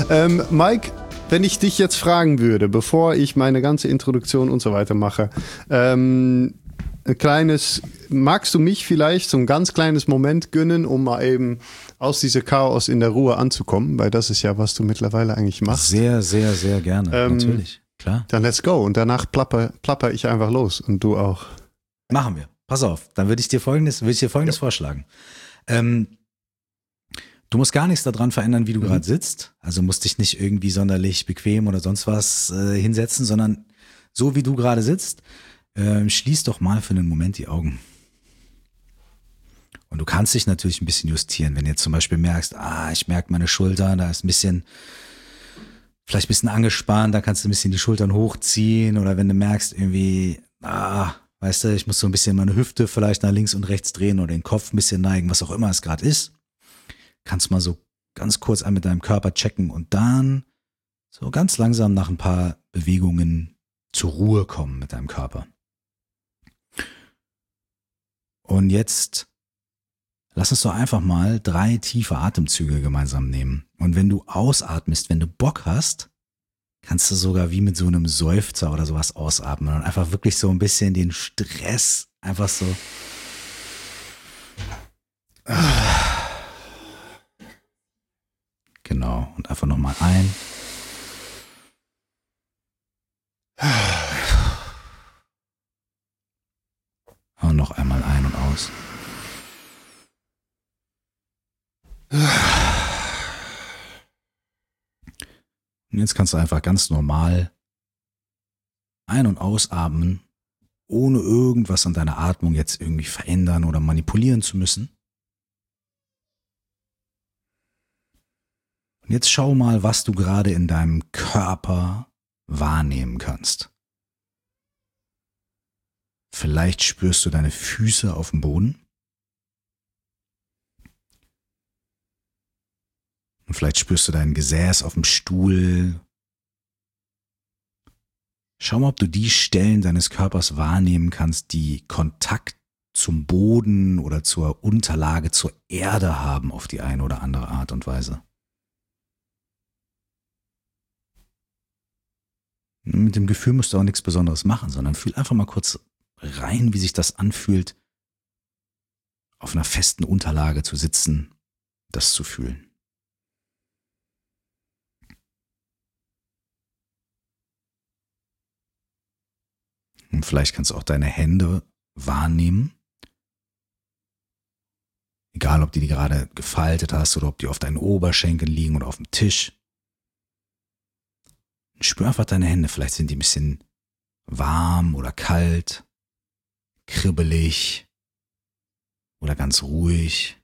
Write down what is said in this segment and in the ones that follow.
Mike, wenn ich dich jetzt fragen würde, bevor ich meine ganze Introduktion und so weiter mache, magst du mich vielleicht so ein ganz kleines Moment gönnen, um mal eben aus diesem Chaos in der Ruhe anzukommen? Weil das ist ja, was du mittlerweile eigentlich machst. Sehr, sehr, sehr gerne, natürlich, klar. Dann let's go und danach plapper ich einfach los und du auch. Machen wir. Pass auf, dann würde ich dir Folgendes vorschlagen. Du musst gar nichts daran verändern, wie du gerade sitzt. Also musst dich nicht irgendwie sonderlich bequem oder sonst was hinsetzen, sondern so wie du gerade sitzt, schließ doch mal für einen Moment die Augen. Und du kannst dich natürlich ein bisschen justieren, wenn du jetzt zum Beispiel merkst, ich merke meine Schulter, da ist vielleicht ein bisschen angespannt, da kannst du ein bisschen die Schultern hochziehen, oder wenn du merkst irgendwie, weißt du, ich muss so ein bisschen meine Hüfte vielleicht nach links und rechts drehen oder den Kopf ein bisschen neigen, was auch immer es gerade ist, kannst du mal so ganz kurz mit deinem Körper checken und dann so ganz langsam nach ein paar Bewegungen zur Ruhe kommen mit deinem Körper. Und jetzt lass uns doch einfach mal 3 tiefe Atemzüge gemeinsam nehmen. Und wenn du ausatmest, wenn du Bock hast, kannst du sogar wie mit so einem Seufzer oder sowas ausatmen und einfach wirklich so ein bisschen den Stress einfach so. Genau, und einfach nochmal ein. Und noch einmal ein und aus. Und jetzt kannst du einfach ganz normal ein- und ausatmen, ohne irgendwas an deiner Atmung jetzt irgendwie verändern oder manipulieren zu müssen. Und jetzt schau mal, was du gerade in deinem Körper wahrnehmen kannst. Vielleicht spürst du deine Füße auf dem Boden. Und vielleicht spürst du dein Gesäß auf dem Stuhl. Schau mal, ob du die Stellen deines Körpers wahrnehmen kannst, die Kontakt zum Boden oder zur Unterlage, zur Erde haben auf die eine oder andere Art und Weise. Mit dem Gefühl musst du auch nichts Besonderes machen, sondern fühl einfach mal kurz rein, wie sich das anfühlt, auf einer festen Unterlage zu sitzen, das zu fühlen. Und vielleicht kannst du auch deine Hände wahrnehmen. Egal, ob du die gerade gefaltet hast oder ob die auf deinen Oberschenkeln liegen oder auf dem Tisch. Und spür einfach deine Hände. Vielleicht sind die ein bisschen warm oder kalt, kribbelig oder ganz ruhig.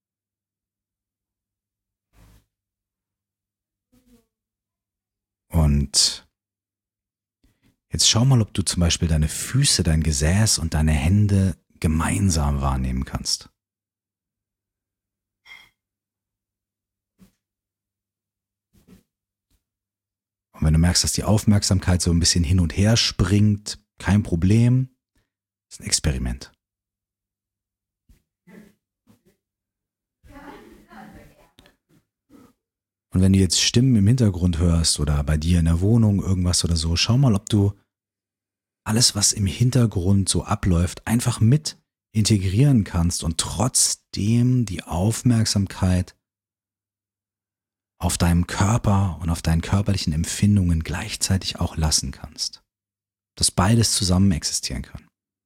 Und jetzt schau mal, ob du zum Beispiel deine Füße, dein Gesäß und deine Hände gemeinsam wahrnehmen kannst. Und wenn du merkst, dass die Aufmerksamkeit so ein bisschen hin und her springt, kein Problem, das ist ein Experiment. Und wenn du jetzt Stimmen im Hintergrund hörst oder bei dir in der Wohnung irgendwas oder so, schau mal, ob du alles, was im Hintergrund so abläuft, einfach mit integrieren kannst und trotzdem die Aufmerksamkeit auf deinem Körper und auf deinen körperlichen Empfindungen gleichzeitig auch lassen kannst. Dass beides zusammen existieren kann.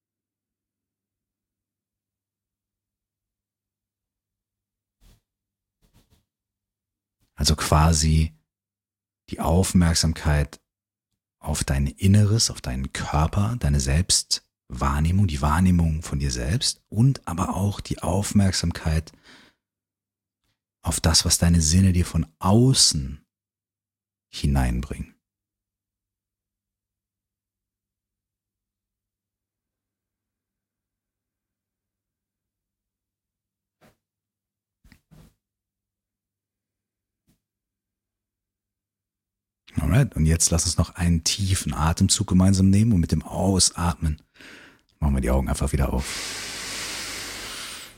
Also quasi die Aufmerksamkeit auf dein Inneres, auf deinen Körper, deine Selbstwahrnehmung, die Wahrnehmung von dir selbst und aber auch die Aufmerksamkeit auf das, was deine Sinne dir von außen hineinbringen. Alright, und jetzt lass uns noch einen tiefen Atemzug gemeinsam nehmen und mit dem Ausatmen machen wir die Augen einfach wieder auf.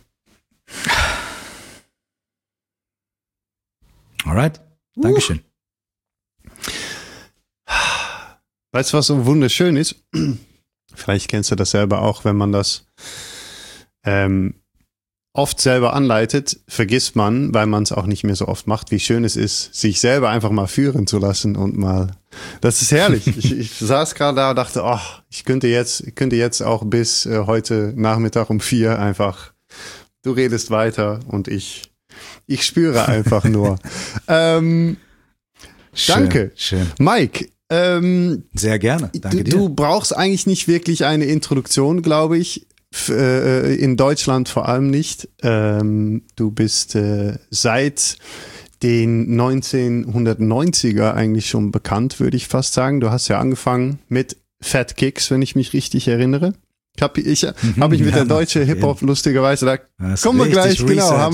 Alright, Dankeschön. Weißt du, was so wunderschön ist? Vielleicht kennst du das selber auch, wenn man das oft selber anleitet, vergisst man, weil man es auch nicht mehr so oft macht, wie schön es ist, sich selber einfach mal führen zu lassen und mal, das ist herrlich. Ich saß gerade da und dachte, ich könnte jetzt auch bis heute Nachmittag um 4 einfach, du redest weiter und ich spüre einfach nur. Danke. Schön. Mike, sehr gerne. Danke dir. Du brauchst eigentlich nicht wirklich eine Introduktion, glaube ich. In Deutschland vor allem nicht. Du bist seit den 1990er eigentlich schon bekannt, würde ich fast sagen. Du hast ja angefangen mit Fat Kicks, wenn ich mich richtig erinnere. Hab ich mit der deutschen Hip-Hop lustigerweise, da kommen wir gleich, genau.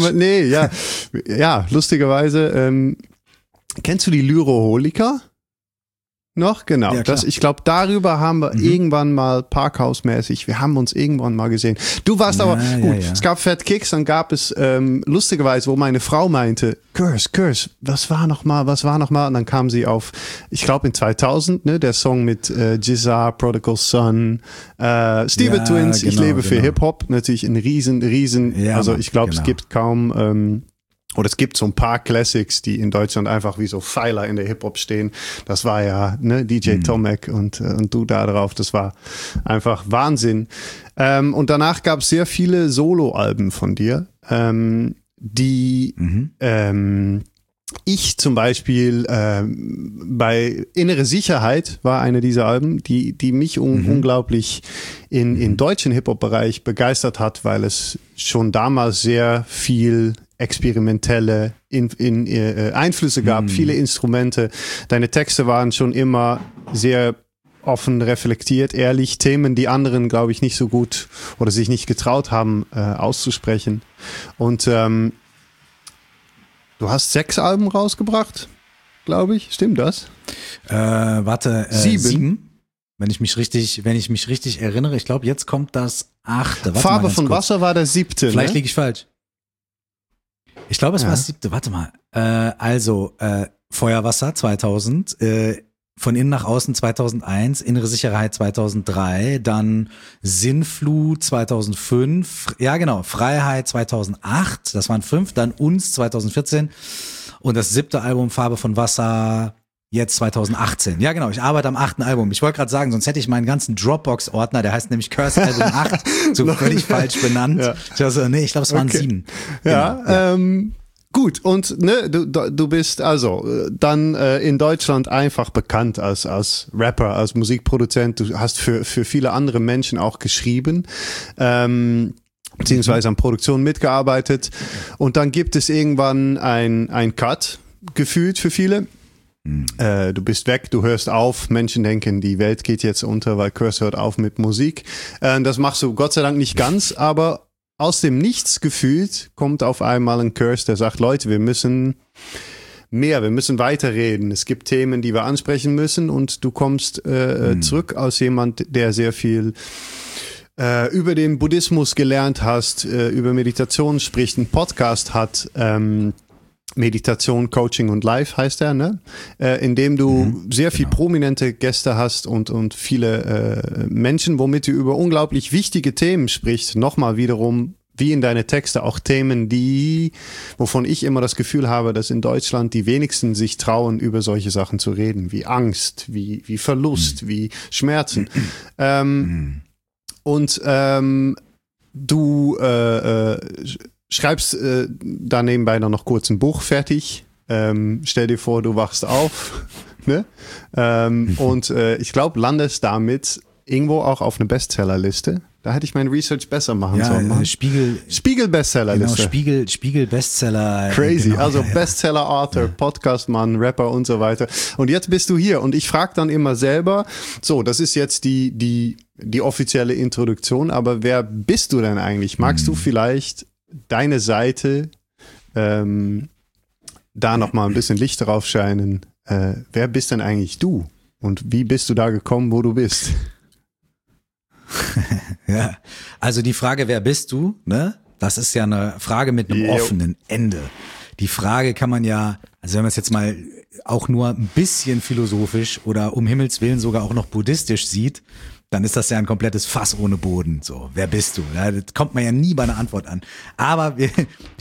Lustigerweise. Kennst du die Lyroholiker? Noch? Genau. Ja, ich glaube, darüber haben wir irgendwann mal Parkhausmäßig, wir haben uns irgendwann mal gesehen. Du warst aber, gut, es gab Fat Kicks, dann gab es lustigerweise, wo meine Frau meinte, Curse, was war noch mal? Und dann kam sie auf, ich glaube in 2000, ne, der Song mit Jizza, Prodigal Son, Steve Twins, genau, ich lebe für Hip-Hop, natürlich ein riesen, also ich glaube, es gibt kaum oder es gibt so ein paar Classics, die in Deutschland einfach wie so Pfeiler in der Hip-Hop stehen. Das war ja DJ Tomek und du da drauf. Das war einfach Wahnsinn. Und danach gab es sehr viele Solo-Alben von dir, die ich zum Beispiel bei Innere Sicherheit war eine dieser Alben, die mich unglaublich in deutschen Hip-Hop-Bereich begeistert hat, weil es schon damals sehr viel experimentelle Einflüsse gab, viele Instrumente. Deine Texte waren schon immer sehr offen, reflektiert, ehrlich. Themen, die anderen, glaube ich, nicht so gut oder sich nicht getraut haben, auszusprechen. Und du hast 6 Alben rausgebracht, glaube ich. Stimmt das? 7. Wenn ich mich richtig erinnere. Ich glaube, jetzt kommt das 8. Farbe von Wasser war der 7. Vielleicht liege ich falsch. Ich glaube, es war das 7. Warte mal. Feuerwasser 2000, von innen nach außen 2001, Innere Sicherheit 2003, dann Sinnflut 2005, ja genau, Freiheit 2008, das waren 5, dann Uns 2014 und das 7. Album Farbe von Wasser jetzt 2018. Ja genau, ich arbeite am 8. Album. Ich wollte gerade sagen, sonst hätte ich meinen ganzen Dropbox-Ordner, der heißt nämlich Curse Album 8, so völlig falsch benannt. Ja. Ich glaube, es waren 7. Ja, genau. Gut, und du bist also dann in Deutschland einfach bekannt als Rapper, als Musikproduzent. Du hast für viele andere Menschen auch geschrieben, beziehungsweise an Produktion mitgearbeitet. Und dann gibt es irgendwann ein Cut, gefühlt für viele. Du bist weg, du hörst auf, Menschen denken, die Welt geht jetzt unter, weil Curse hört auf mit Musik. Das machst du Gott sei Dank nicht ganz, aber aus dem Nichts gefühlt kommt auf einmal ein Curse, der sagt, Leute, wir müssen weiterreden. Es gibt Themen, die wir ansprechen müssen und du kommst zurück als jemand, der sehr viel über den Buddhismus gelernt hast, über Meditation spricht, einen Podcast hat, Meditation, Coaching und Life heißt er, ne? In dem du sehr viel prominente Gäste hast und viele Menschen, womit du über unglaublich wichtige Themen sprichst. Nochmal wiederum, wie in deine Texte, auch Themen, wovon ich immer das Gefühl habe, dass in Deutschland die wenigsten sich trauen, über solche Sachen zu reden, wie Angst, wie Verlust, wie Schmerzen. Du schreibst da nebenbei noch kurz ein Buch fertig. Stell dir vor, du wachst auf. Ne? Ich glaube, landest damit irgendwo auch auf eine Bestsellerliste. Da hätte ich mein Research besser machen sollen. Ja, Spiegel Bestsellerliste. Genau, Spiegel Bestseller. Crazy, genau, also Bestseller Author, Podcastmann, Rapper und so weiter. Und jetzt bist du hier und ich frage dann immer selber, so, das ist jetzt die offizielle Introduktion, aber wer bist du denn eigentlich? Magst du vielleicht deine Seite da nochmal ein bisschen Licht drauf scheinen? Wer bist denn eigentlich du? Und wie bist du da gekommen, wo du bist? Ja, also die Frage, wer bist du, ne? Das ist ja eine Frage mit einem offenen Ende. die Frage kann man ja, also wenn man es jetzt mal auch nur ein bisschen philosophisch oder um Himmels Willen sogar auch noch buddhistisch sieht, dann ist das ja ein komplettes Fass ohne Boden. So, wer bist du? Ja, das kommt man ja nie bei einer Antwort an. Aber wir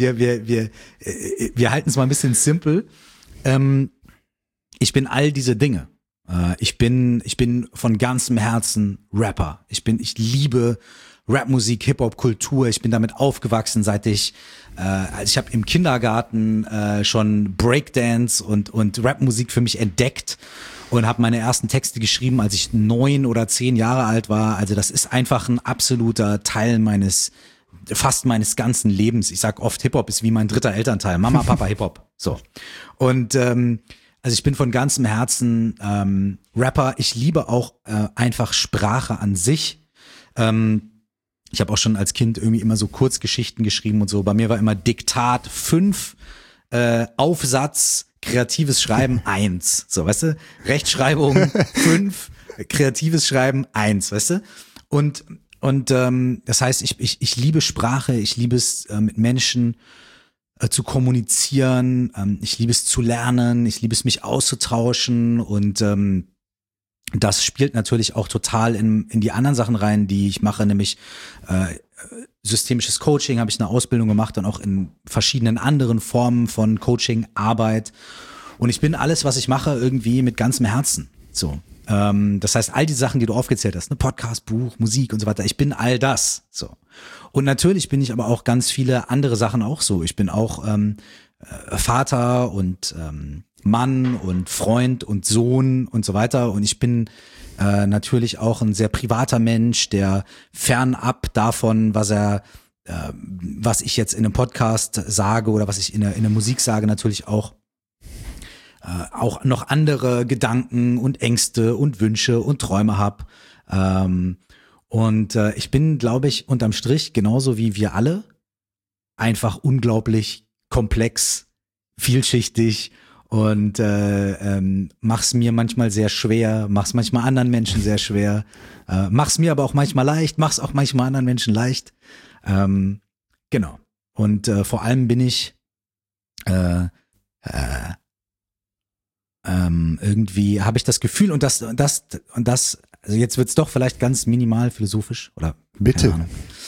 halten es mal ein bisschen simpel. Ich bin all diese Dinge. Ich bin von ganzem Herzen Rapper. Ich liebe Rapmusik, Hip-Hop-Kultur. Ich bin damit aufgewachsen, seit ich habe im Kindergarten schon Breakdance und Rapmusik für mich entdeckt und habe meine ersten Texte geschrieben, als ich 9 oder 10 Jahre alt war. Also das ist einfach ein absoluter Teil fast meines ganzen Lebens. Ich sag oft, Hip-Hop ist wie mein dritter Elternteil. Mama, Papa, Hip-Hop. So. Und also ich bin von ganzem Herzen Rapper. Ich liebe auch einfach Sprache an sich. Ich habe auch schon als Kind irgendwie immer so Kurzgeschichten geschrieben und so. Bei mir war immer Diktat 5, Aufsatz, kreatives Schreiben 1. So, weißt du? Rechtschreibung 5, kreatives Schreiben 1, weißt du? Und das heißt, ich liebe Sprache, ich liebe es mit Menschen zu kommunizieren, ich liebe es zu lernen, ich liebe es mich auszutauschen und das spielt natürlich auch total in die anderen Sachen rein, die ich mache, nämlich systemisches Coaching habe ich eine Ausbildung gemacht und auch in verschiedenen anderen Formen von Coaching-Arbeit. Und ich bin alles, was ich mache, irgendwie mit ganzem Herzen. So. Das heißt, all die Sachen, die du aufgezählt hast, ne, Podcast, Buch, Musik und so weiter, ich bin all das. So. Und natürlich bin ich aber auch ganz viele andere Sachen auch so. Ich bin auch Vater und Mann und Freund und Sohn und so weiter. Und ich bin natürlich auch ein sehr privater Mensch, der fernab davon, was ich jetzt in einem Podcast sage oder was ich in der Musik sage, natürlich auch noch andere Gedanken und Ängste und Wünsche und Träume habe. Ich bin, glaube ich, unterm Strich, genauso wie wir alle, einfach unglaublich komplex, vielschichtig und mach's mir manchmal sehr schwer, mach's manchmal anderen Menschen sehr schwer, mach's mir aber auch manchmal leicht, mach's auch manchmal anderen Menschen leicht. Genau. Und vor allem bin ich irgendwie habe ich das Gefühl und das, also jetzt wird's doch vielleicht ganz minimal philosophisch oder bitte.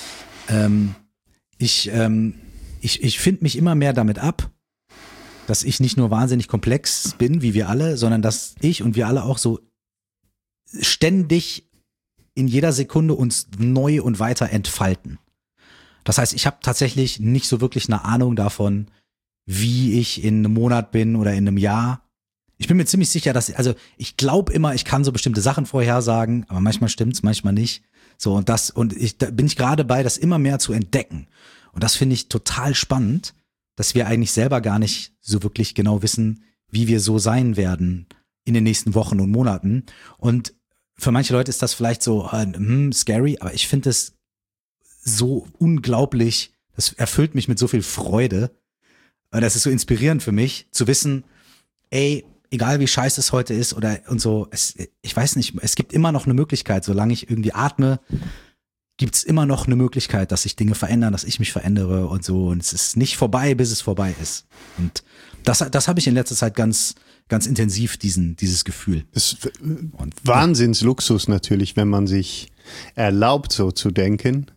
Ich finde mich immer mehr damit ab, dass ich nicht nur wahnsinnig komplex bin, wie wir alle, sondern dass ich und wir alle auch so ständig in jeder Sekunde uns neu und weiter entfalten. Das heißt, ich habe tatsächlich nicht so wirklich eine Ahnung davon, wie ich in einem Monat bin oder in einem Jahr. Ich bin mir ziemlich sicher, ich glaube immer, ich kann so bestimmte Sachen vorhersagen, aber manchmal stimmt's, manchmal nicht. So, da bin ich gerade bei, das immer mehr zu entdecken. Und das finde ich total spannend, dass wir eigentlich selber gar nicht so wirklich genau wissen, wie wir so sein werden in den nächsten Wochen und Monaten. Und für manche Leute ist das vielleicht so scary, aber ich finde es so unglaublich, das erfüllt mich mit so viel Freude. Und das ist so inspirierend für mich, zu wissen, ey, egal wie scheiße es heute ist und so, ich weiß nicht, es gibt immer noch eine Möglichkeit, solange ich irgendwie atme, gibt es immer noch eine Möglichkeit, dass sich Dinge verändern, dass ich mich verändere und so. Und es ist nicht vorbei, bis es vorbei ist. Und das habe ich in letzter Zeit ganz, ganz intensiv, dieses Gefühl. Das ist Wahnsinnsluxus natürlich, wenn man sich erlaubt, so zu denken.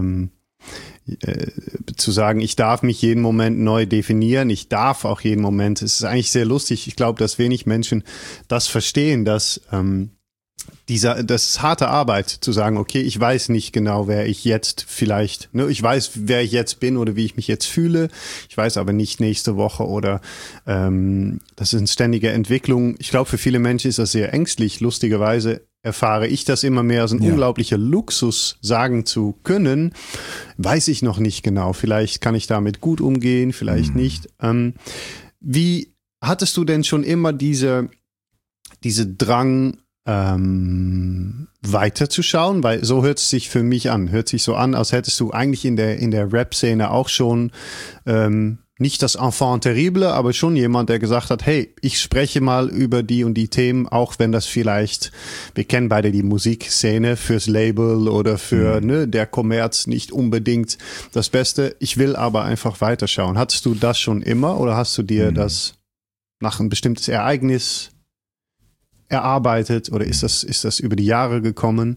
Zu sagen, ich darf mich jeden Moment neu definieren, ich darf auch jeden Moment. Es ist eigentlich sehr lustig. Ich glaube, dass wenig Menschen das verstehen, dass das ist harte Arbeit, zu sagen, okay, ich weiß nicht genau, wer ich jetzt vielleicht, ne, ich weiß, wer ich jetzt bin oder wie ich mich jetzt fühle, ich weiß aber nicht nächste Woche oder das ist eine ständige Entwicklung. Ich glaube, für viele Menschen ist das sehr ängstlich. Lustigerweise erfahre ich das immer mehr als ein unglaublicher Luxus, sagen zu können, weiß ich noch nicht genau. Vielleicht kann ich damit gut umgehen, vielleicht nicht. Wie hattest du denn schon immer diese Drang, weiterzuschauen, weil so hört es sich für mich an. Hört sich so an, als hättest du eigentlich in der Rap-Szene auch schon nicht das Enfant terrible, aber schon jemand, der gesagt hat, hey, ich spreche mal über die und die Themen, auch wenn das vielleicht, wir kennen beide die Musikszene fürs Label oder für der Kommerz nicht unbedingt das Beste. Ich will aber einfach weiterschauen. Hattest du das schon immer oder hast du dir das nach ein bestimmtes Ereignis erarbeitet oder ist das über die Jahre gekommen?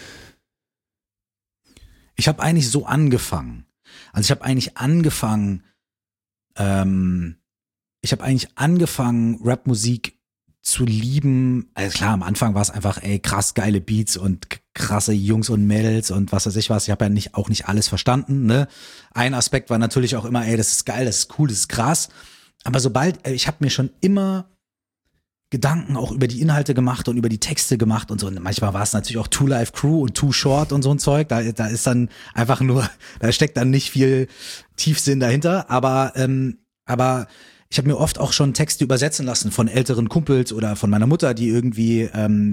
Ich habe eigentlich so angefangen. Also ich habe eigentlich angefangen, Rapmusik zu lieben. Also klar, am Anfang war es einfach, krass geile Beats und krasse Jungs und Mädels und was weiß ich was. Ich habe ja auch nicht alles verstanden. Ne? Ein Aspekt war natürlich auch immer, das ist geil, das ist cool, das ist krass. Aber ich habe mir schon immer Gedanken auch über die Inhalte gemacht und über die Texte gemacht und so. Und manchmal war es natürlich auch Two Live Crew und Too Short und so ein Zeug. Da ist dann einfach nur, da steckt dann nicht viel Tiefsinn dahinter. Aber ich habe mir oft auch schon Texte übersetzen lassen von älteren Kumpels oder von meiner Mutter, die irgendwie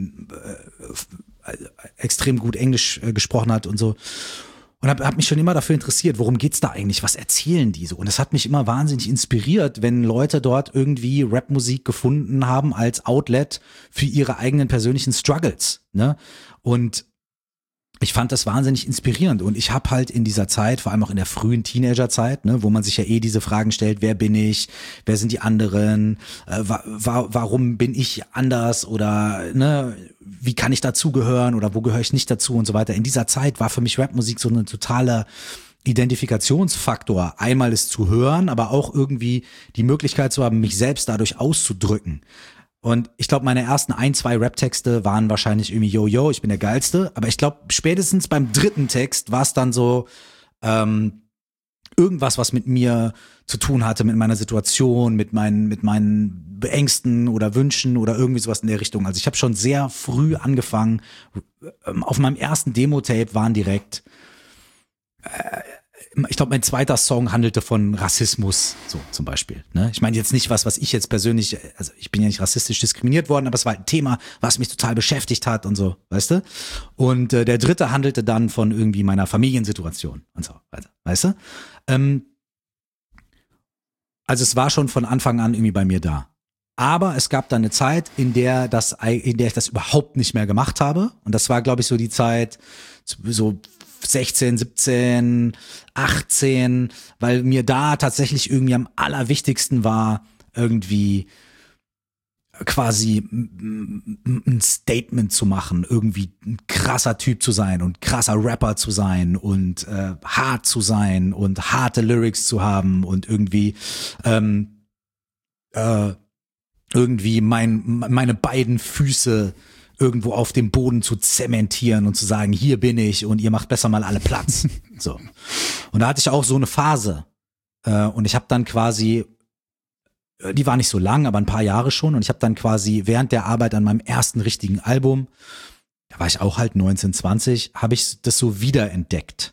extrem gut Englisch gesprochen hat und so. Und hab mich schon immer dafür interessiert, worum geht's da eigentlich? Was erzählen die so? Und das hat mich immer wahnsinnig inspiriert, wenn Leute dort irgendwie Rapmusik gefunden haben als Outlet für ihre eigenen persönlichen Struggles. Ne? Und ich fand das wahnsinnig inspirierend. Und ich habe halt in dieser Zeit, vor allem auch in der frühen Teenagerzeit, ne, wo man sich ja diese Fragen stellt, wer bin ich, wer sind die anderen, warum bin ich anders oder ne, wie kann ich dazugehören oder wo gehöre ich nicht dazu und so weiter. In dieser Zeit war für mich Rapmusik so ein totaler Identifikationsfaktor. Einmal es zu hören, aber auch irgendwie die Möglichkeit zu haben, mich selbst dadurch auszudrücken. Und ich glaube, meine ersten 2 Rap-Texte waren wahrscheinlich irgendwie yo, ich bin der Geilste. Aber ich glaube, spätestens beim 3. Text war es dann so irgendwas, was mit mir zu tun hatte, mit meiner Situation, mit meinen Ängsten oder Wünschen oder irgendwie sowas in der Richtung. Also ich habe schon sehr früh angefangen. Auf meinem ersten Demo-Tape waren direkt ich glaube, mein zweiter Song handelte von Rassismus, so zum Beispiel. Ne? Ich meine jetzt nicht was ich jetzt persönlich, also ich bin ja nicht rassistisch diskriminiert worden, aber es war ein Thema, was mich total beschäftigt hat und so, weißt du? Und der 3. handelte dann von irgendwie meiner Familiensituation und so weiter, weißt du? Also es war schon von Anfang an irgendwie bei mir da. Aber es gab dann eine Zeit, in der ich das überhaupt nicht mehr gemacht habe. Und das war, glaube ich, so die Zeit, so 16, 17, 18, weil mir da tatsächlich irgendwie am allerwichtigsten war, irgendwie quasi ein Statement zu machen, irgendwie ein krasser Typ zu sein und krasser Rapper zu sein und hart zu sein und harte Lyrics zu haben und irgendwie meine beiden Füße irgendwo auf dem Boden zu zementieren und zu sagen, hier bin ich und ihr macht besser mal alle Platz. So. Und da hatte ich auch so eine Phase. Und ich habe dann quasi, die war nicht so lang, aber ein paar Jahre schon. Und ich habe dann quasi während der Arbeit an meinem ersten richtigen Album, da war ich auch halt 19, 20, habe ich das so wiederentdeckt.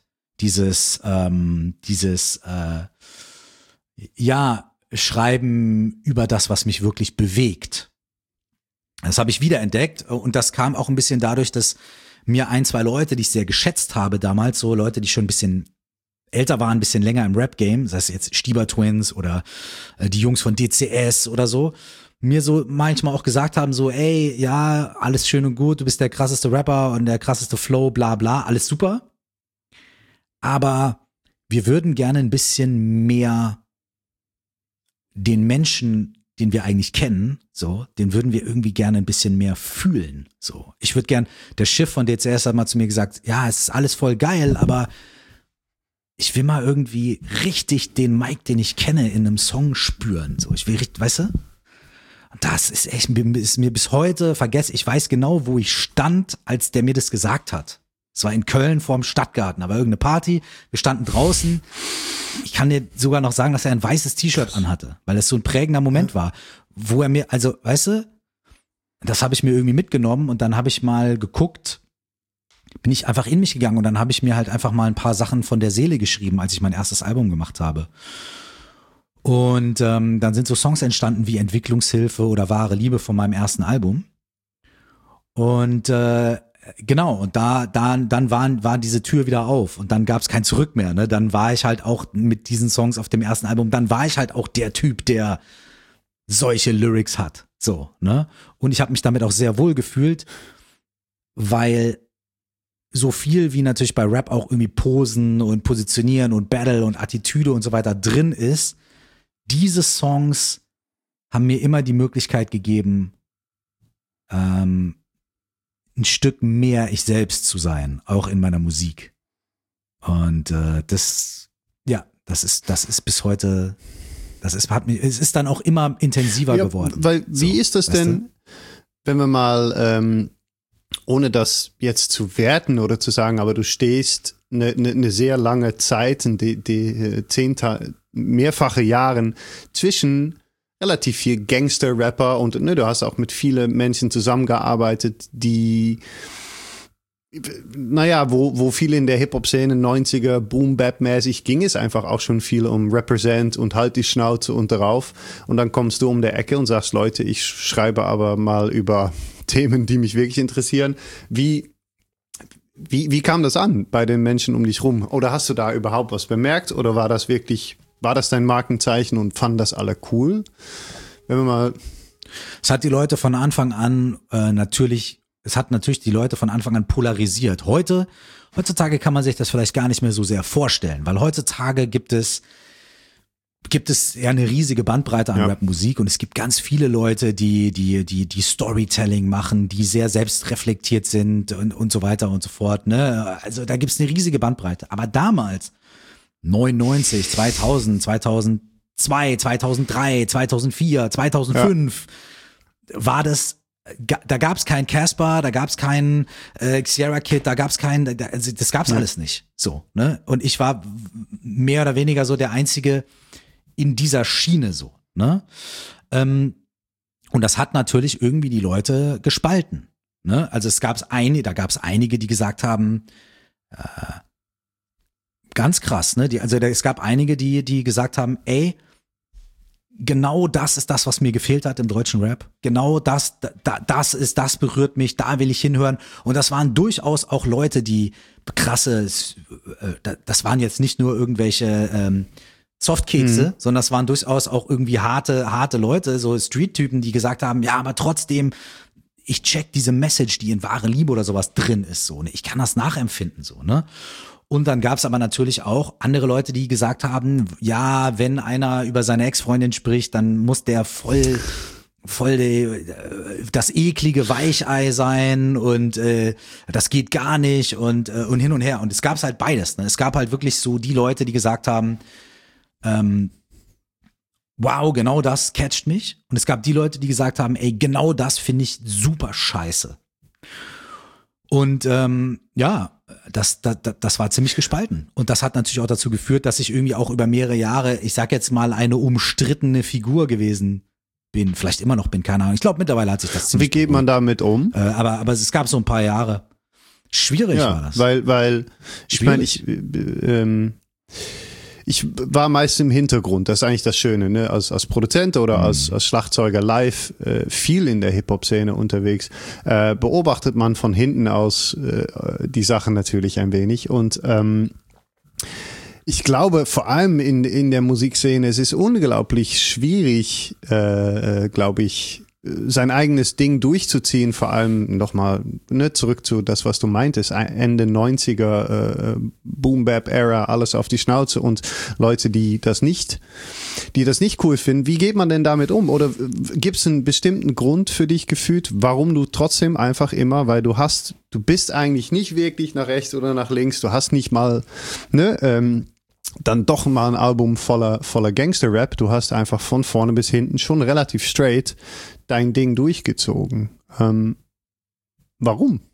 Schreiben über das, was mich wirklich bewegt. Das habe ich wiederentdeckt und das kam auch ein bisschen dadurch, dass mir 2 Leute, die ich sehr geschätzt habe damals, so Leute, die schon ein bisschen älter waren, ein bisschen länger im Rap-Game, das heißt jetzt Stieber Twins oder die Jungs von DCS oder so, mir so manchmal auch gesagt haben, so ja, alles schön und gut, du bist der krasseste Rapper und der krasseste Flow, bla bla, alles super, aber wir würden gerne ein bisschen mehr den Menschen, den wir eigentlich kennen, so, den würden wir irgendwie gerne ein bisschen mehr fühlen, so. Ich würde gern, der Schiff von DCS hat mal zu mir gesagt, ja, es ist alles voll geil, aber ich will mal irgendwie richtig den Mike, den ich kenne, in einem Song spüren, so. Ich will richtig, weißt du? Und das ist echt, ist mir bis heute vergessen, ich weiß genau, wo ich stand, als der mir das gesagt hat. Es war in Köln vorm Stadtgarten, aber irgendeine Party. Wir standen draußen. Ich kann dir sogar noch sagen, dass er ein weißes T-Shirt anhatte, weil es so ein prägender Moment war, wo er mir, also, weißt du, das habe ich mir irgendwie mitgenommen und dann habe ich mal geguckt, bin ich einfach in mich gegangen und dann habe ich mir halt einfach mal ein paar Sachen von der Seele geschrieben, als ich mein erstes Album gemacht habe. Und dann sind so Songs entstanden wie Entwicklungshilfe oder Wahre Liebe von meinem ersten Album. Und Genau, und dann war diese Tür wieder auf und dann gab es kein Zurück mehr. Ne? Dann war ich halt auch mit diesen Songs auf dem ersten Album, dann war ich halt auch der Typ, der solche Lyrics hat. So, ne? Und ich habe mich damit auch sehr wohl gefühlt, weil so viel wie natürlich bei Rap auch irgendwie Posen und Positionieren und Battle und Attitüde und so weiter drin ist, diese Songs haben mir immer die Möglichkeit gegeben, ein Stück mehr ich selbst zu sein, auch in meiner Musik. Und das ist bis heute, es ist dann auch immer intensiver geworden. Weil, wie ist das denn, wenn wir mal, ohne das jetzt zu werten oder zu sagen, aber du stehst eine sehr lange Zeit, die mehrfache Jahren zwischen relativ viel Gangster-Rapper und du hast auch mit vielen Menschen zusammengearbeitet, die, wo viel in der Hip-Hop-Szene 90er Boom-Bap-mäßig ging es einfach auch schon viel um Represent und halt die Schnauze und darauf. Und dann kommst du um der Ecke und sagst, Leute, ich schreibe aber mal über Themen, die mich wirklich interessieren. Wie kam das an bei den Menschen um dich rum? Oder hast du da überhaupt was bemerkt? Oder war das dein Markenzeichen und fanden das alle cool? Wenn wir mal. Es hat die Leute von Anfang an die Leute von Anfang an polarisiert. Heutzutage kann man sich das vielleicht gar nicht mehr so sehr vorstellen, weil heutzutage gibt es ja eine riesige Bandbreite an Rapmusik und es gibt ganz viele Leute, die Storytelling machen, die sehr selbstreflektiert sind und so weiter und so fort. Ne? Also da gibt's eine riesige Bandbreite. Aber damals 99, 2000, 2002, 2003, 2004, 2005 war das, da gab's keinen Casper, da gab's keinen Sierra Kid, da gab's keinen, also das gab's alles nicht. So, ne? Und ich war mehr oder weniger so der Einzige in dieser Schiene so, ne? Und das hat natürlich irgendwie die Leute gespalten, ne? Also da gab's einige, die gesagt haben, ganz krass, ne? Es gab einige, die gesagt haben, ey, genau das ist das, was mir gefehlt hat im deutschen Rap. Genau das berührt mich, da will ich hinhören. Und das waren durchaus auch Leute, die das waren jetzt nicht nur irgendwelche Softkekse, sondern das waren durchaus auch irgendwie harte Leute, so Street-Typen, die gesagt haben, ja, aber trotzdem, ich check diese Message, die in wahre Liebe oder sowas drin ist, so, ne? Ich kann das nachempfinden, so, ne? Und dann gab's aber natürlich auch andere Leute, die gesagt haben, ja, wenn einer über seine Ex-Freundin spricht, dann muss der voll das eklige Weichei sein und das geht gar nicht und hin und her. Und es gab's halt beides, ne? Es gab halt wirklich so die Leute, die gesagt haben, wow, genau das catcht mich. Und es gab die Leute, die gesagt haben, ey, genau das finde ich super scheiße. Und das war ziemlich gespalten. Und das hat natürlich auch dazu geführt, dass ich irgendwie auch über mehrere Jahre, ich sag jetzt mal, eine umstrittene Figur gewesen bin. Vielleicht immer noch bin, keine Ahnung. Ich glaube, mittlerweile hat sich das ziemlich Wie geht man damit um? Aber es gab so ein paar Jahre. Schwierig war das. Weil ich meine, ich war meist im Hintergrund, das ist eigentlich das Schöne, ne? Als Produzent oder als Schlagzeuger live viel in der Hip-Hop-Szene unterwegs, beobachtet man von hinten aus die Sachen natürlich ein wenig und ich glaube, vor allem in der Musikszene, es ist unglaublich schwierig, glaube ich, sein eigenes Ding durchzuziehen, vor allem nochmal zurück zu das, was du meintest, Ende 90er Boom-Bap-Ära, alles auf die Schnauze und Leute, die das nicht cool finden. Wie geht man denn damit um? Oder gibt es einen bestimmten Grund für dich gefühlt, warum du trotzdem einfach immer, weil du bist eigentlich nicht wirklich nach rechts oder nach links, du hast nicht mal, dann doch mal ein Album voller Gangster-Rap. Du hast einfach von vorne bis hinten schon relativ straight dein Ding durchgezogen. Warum?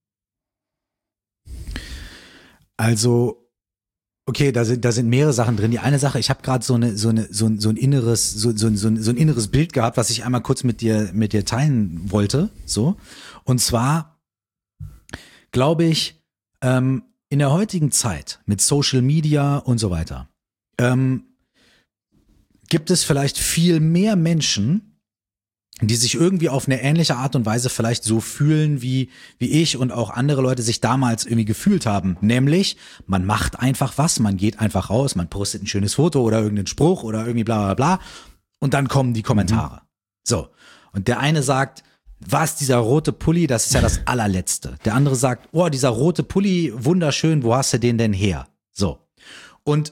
Also, okay, da sind mehrere Sachen drin. Die eine Sache, ich habe gerade so ein inneres Bild gehabt, was ich einmal kurz mit dir teilen wollte. So. Und zwar glaube ich, in der heutigen Zeit mit Social Media und so weiter, gibt es vielleicht viel mehr Menschen, die sich irgendwie auf eine ähnliche Art und Weise vielleicht so fühlen, wie ich und auch andere Leute sich damals irgendwie gefühlt haben. Nämlich, man macht einfach was, man geht einfach raus, man postet ein schönes Foto oder irgendeinen Spruch oder irgendwie bla bla bla und dann kommen die Kommentare. So, und der eine sagt, was, dieser rote Pulli, das ist ja das allerletzte. Der andere sagt, oh, dieser rote Pulli, wunderschön, wo hast du den denn her? So, und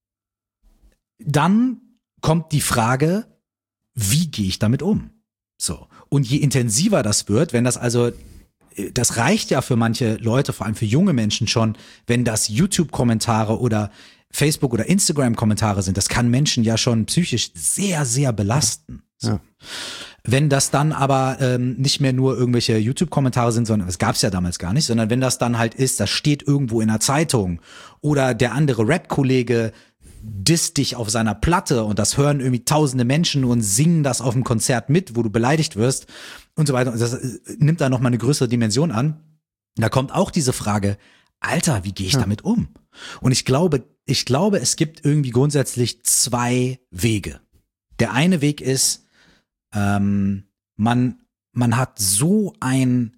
dann kommt die Frage, wie gehe ich damit um? So. Und je intensiver das wird, wenn das also, das reicht ja für manche Leute, vor allem für junge Menschen schon, wenn das YouTube-Kommentare oder Facebook- oder Instagram-Kommentare sind, das kann Menschen ja schon psychisch sehr, sehr belasten. So. Ja. Wenn das dann aber nicht mehr nur irgendwelche YouTube-Kommentare sind, sondern das gab es ja damals gar nicht, sondern wenn das dann halt ist, das steht irgendwo in der Zeitung oder der andere Rap-Kollege disst dich auf seiner Platte und das hören irgendwie tausende Menschen und singen das auf dem Konzert mit, wo du beleidigt wirst und so weiter. Und das nimmt da nochmal eine größere Dimension an. Da kommt auch diese Frage, Alter, wie gehe ich damit um? Und ich glaube, es gibt irgendwie grundsätzlich zwei Wege. Der eine Weg ist, man hat so einen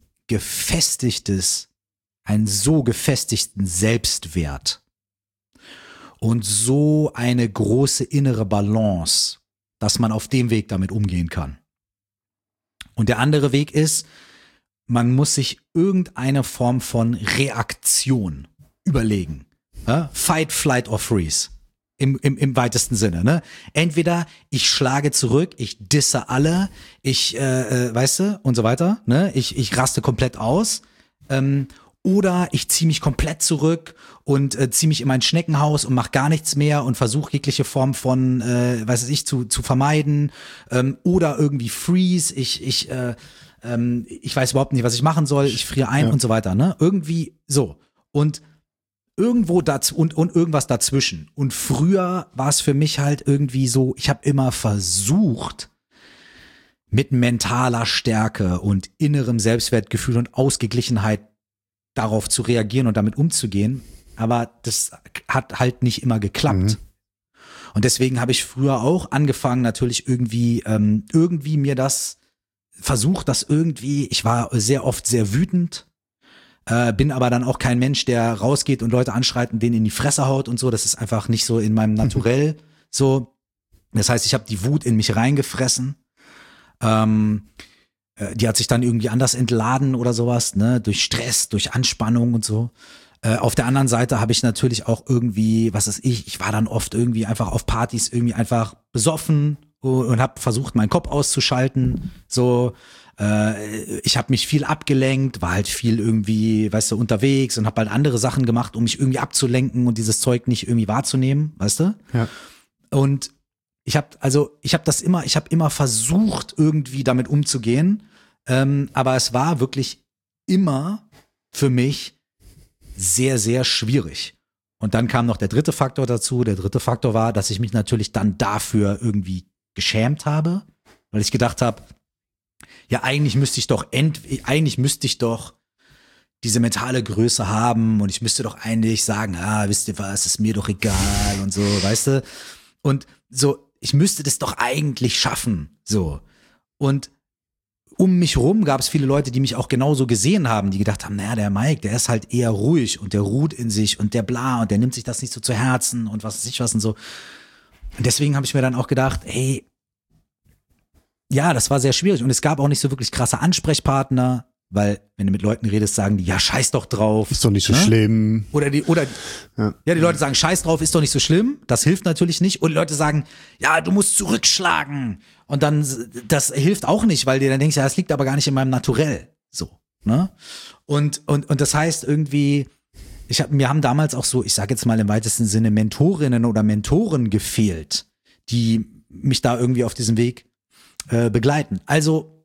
so gefestigten Selbstwert und so eine große innere Balance, dass man auf dem Weg damit umgehen kann. Und der andere Weg ist, man muss sich irgendeine Form von Reaktion überlegen. Ja? Fight, flight or freeze. Im weitesten Sinne, ne? Entweder ich schlage zurück, ich disse alle, weißt du, und so weiter, ne? Ich raste komplett aus, oder ich ziehe mich komplett zurück und ziehe mich in mein Schneckenhaus und mache gar nichts mehr und versuche jegliche Form von, zu vermeiden, oder irgendwie freeze, ich weiß überhaupt nicht, was ich machen soll, ich friere ein und so weiter, ne? Irgendwie so. Und irgendwo dazu und irgendwas dazwischen. Und früher war es für mich halt irgendwie so, ich habe immer versucht, mit mentaler Stärke und innerem Selbstwertgefühl und Ausgeglichenheit darauf zu reagieren und damit umzugehen. Aber das hat halt nicht immer geklappt. Und deswegen habe ich früher auch angefangen, natürlich irgendwie mir das versucht, ich war sehr oft sehr wütend, bin aber dann auch kein Mensch, der rausgeht und Leute anschreit und denen in die Fresse haut und so. Das ist einfach nicht so in meinem Naturell so. Das heißt, ich habe die Wut in mich reingefressen. Die hat sich dann irgendwie anders entladen oder sowas, ne, durch Stress, durch Anspannung und so. Auf der anderen Seite habe ich natürlich auch irgendwie, ich war dann oft irgendwie einfach auf Partys irgendwie einfach besoffen und habe versucht, meinen Kopf auszuschalten, so. Ich habe mich viel abgelenkt, war halt viel irgendwie, weißt du, unterwegs und habe halt andere Sachen gemacht, um mich irgendwie abzulenken und dieses Zeug nicht irgendwie wahrzunehmen, weißt du? Ja. Und ich habe immer versucht, irgendwie damit umzugehen, aber es war wirklich immer für mich sehr, sehr schwierig. Und dann kam noch der dritte Faktor dazu. Der dritte Faktor war, dass ich mich natürlich dann dafür irgendwie geschämt habe, weil ich gedacht habe, ja, eigentlich müsste ich doch diese mentale Größe haben und ich müsste doch eigentlich sagen, wisst ihr was, ist mir doch egal und so, weißt du? Und so, ich müsste das doch eigentlich schaffen, so. Und um mich rum gab es viele Leute, die mich auch genauso gesehen haben, die gedacht haben, naja, der Mike, der ist halt eher ruhig und der ruht in sich und der bla und der nimmt sich das nicht so zu Herzen und was weiß ich was und so. Und deswegen habe ich mir dann auch gedacht, hey, ja, das war sehr schwierig und es gab auch nicht so wirklich krasse Ansprechpartner, weil wenn du mit Leuten redest, sagen die, ja, scheiß doch drauf. Ist doch nicht so schlimm. Oder die Leute sagen, scheiß drauf, ist doch nicht so schlimm. Das hilft natürlich nicht. Und die Leute sagen, ja, du musst zurückschlagen. Und dann, das hilft auch nicht, weil du dann denkst, ja, das liegt aber gar nicht in meinem Naturell. So, ne? Und das heißt irgendwie, mir haben damals auch so, ich sage jetzt mal im weitesten Sinne Mentorinnen oder Mentoren gefehlt, die mich da irgendwie auf diesem Weg begleiten. Also,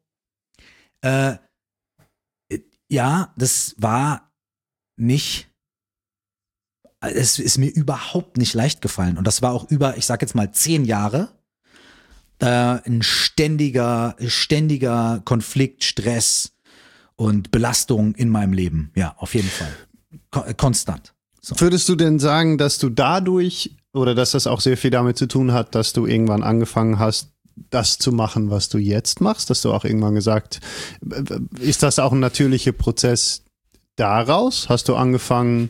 ja, das war nicht, es ist mir überhaupt nicht leicht gefallen. Und das war auch über, ich sag jetzt mal 10 Jahre, ein ständiger Konflikt, Stress und Belastung in meinem Leben. Ja, auf jeden Fall. Konstant. So. Würdest du denn sagen, dass du dadurch oder dass das auch sehr viel damit zu tun hat, dass du irgendwann angefangen hast, das zu machen, was du jetzt machst? Hast du auch irgendwann gesagt, ist das auch ein natürlicher Prozess daraus? Hast du angefangen,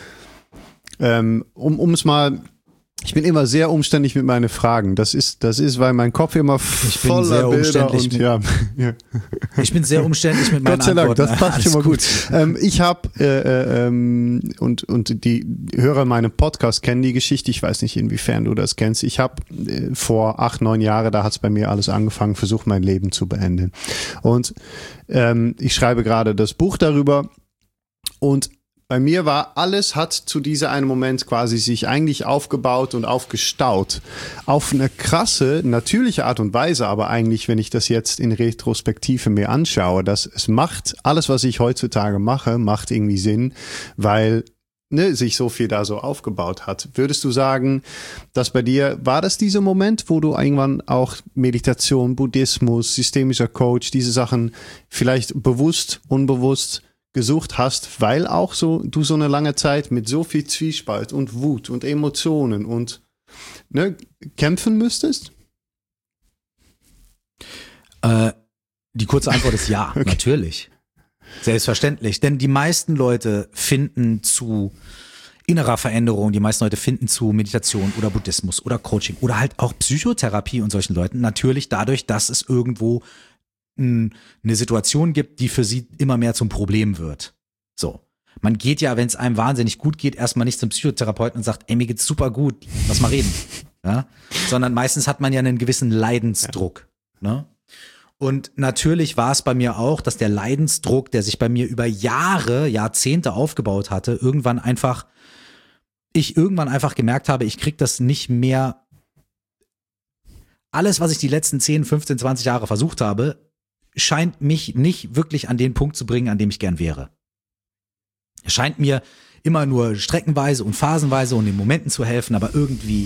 um es mal, ich bin immer sehr umständlich mit meinen Fragen. Das ist, weil mein Kopf immer voller Bilder und ja. Ich bin sehr umständlich mit meinen Antworten. Gott sei Dank, das passt schon mal gut. Ich habe und die Hörer meinem Podcast kennen die Geschichte. Ich weiß nicht, inwiefern du das kennst. Ich habe vor 8, 9 Jahren, da hat es bei mir alles angefangen, versucht mein Leben zu beenden. Und ich schreibe gerade das Buch darüber und bei mir war alles, hat zu dieser einen Moment quasi sich eigentlich aufgebaut und aufgestaut. Auf eine krasse, natürliche Art und Weise, aber eigentlich, wenn ich das jetzt in Retrospektive mir anschaue, dass es macht, alles, was ich heutzutage mache, macht irgendwie Sinn, weil sich so viel da so aufgebaut hat. Würdest du sagen, dass bei dir, war das dieser Moment, wo du irgendwann auch Meditation, Buddhismus, systemischer Coach, diese Sachen vielleicht bewusst, unbewusst gesucht hast, weil auch du so eine lange Zeit mit so viel Zwiespalt und Wut und Emotionen und kämpfen müsstest? Die kurze Antwort ist ja, okay. Natürlich. Selbstverständlich. Denn die meisten Leute finden zu innerer Veränderung, die meisten Leute finden zu Meditation oder Buddhismus oder Coaching oder halt auch Psychotherapie und solchen Leuten natürlich dadurch, dass es irgendwo eine Situation gibt, die für sie immer mehr zum Problem wird. So. Man geht ja, wenn es einem wahnsinnig gut geht, erstmal nicht zum Psychotherapeuten und sagt, ey, mir geht's super gut, lass mal reden. Ja? Sondern meistens hat man ja einen gewissen Leidensdruck. Ja. Ne? Und natürlich war es bei mir auch, dass der Leidensdruck, der sich bei mir über Jahre, Jahrzehnte aufgebaut hatte, irgendwann einfach gemerkt habe, ich krieg das nicht mehr. Alles, was ich die letzten 10, 15, 20 Jahre versucht habe, scheint mich nicht wirklich an den Punkt zu bringen, an dem ich gern wäre. Es scheint mir immer nur streckenweise und phasenweise und in Momenten zu helfen, aber irgendwie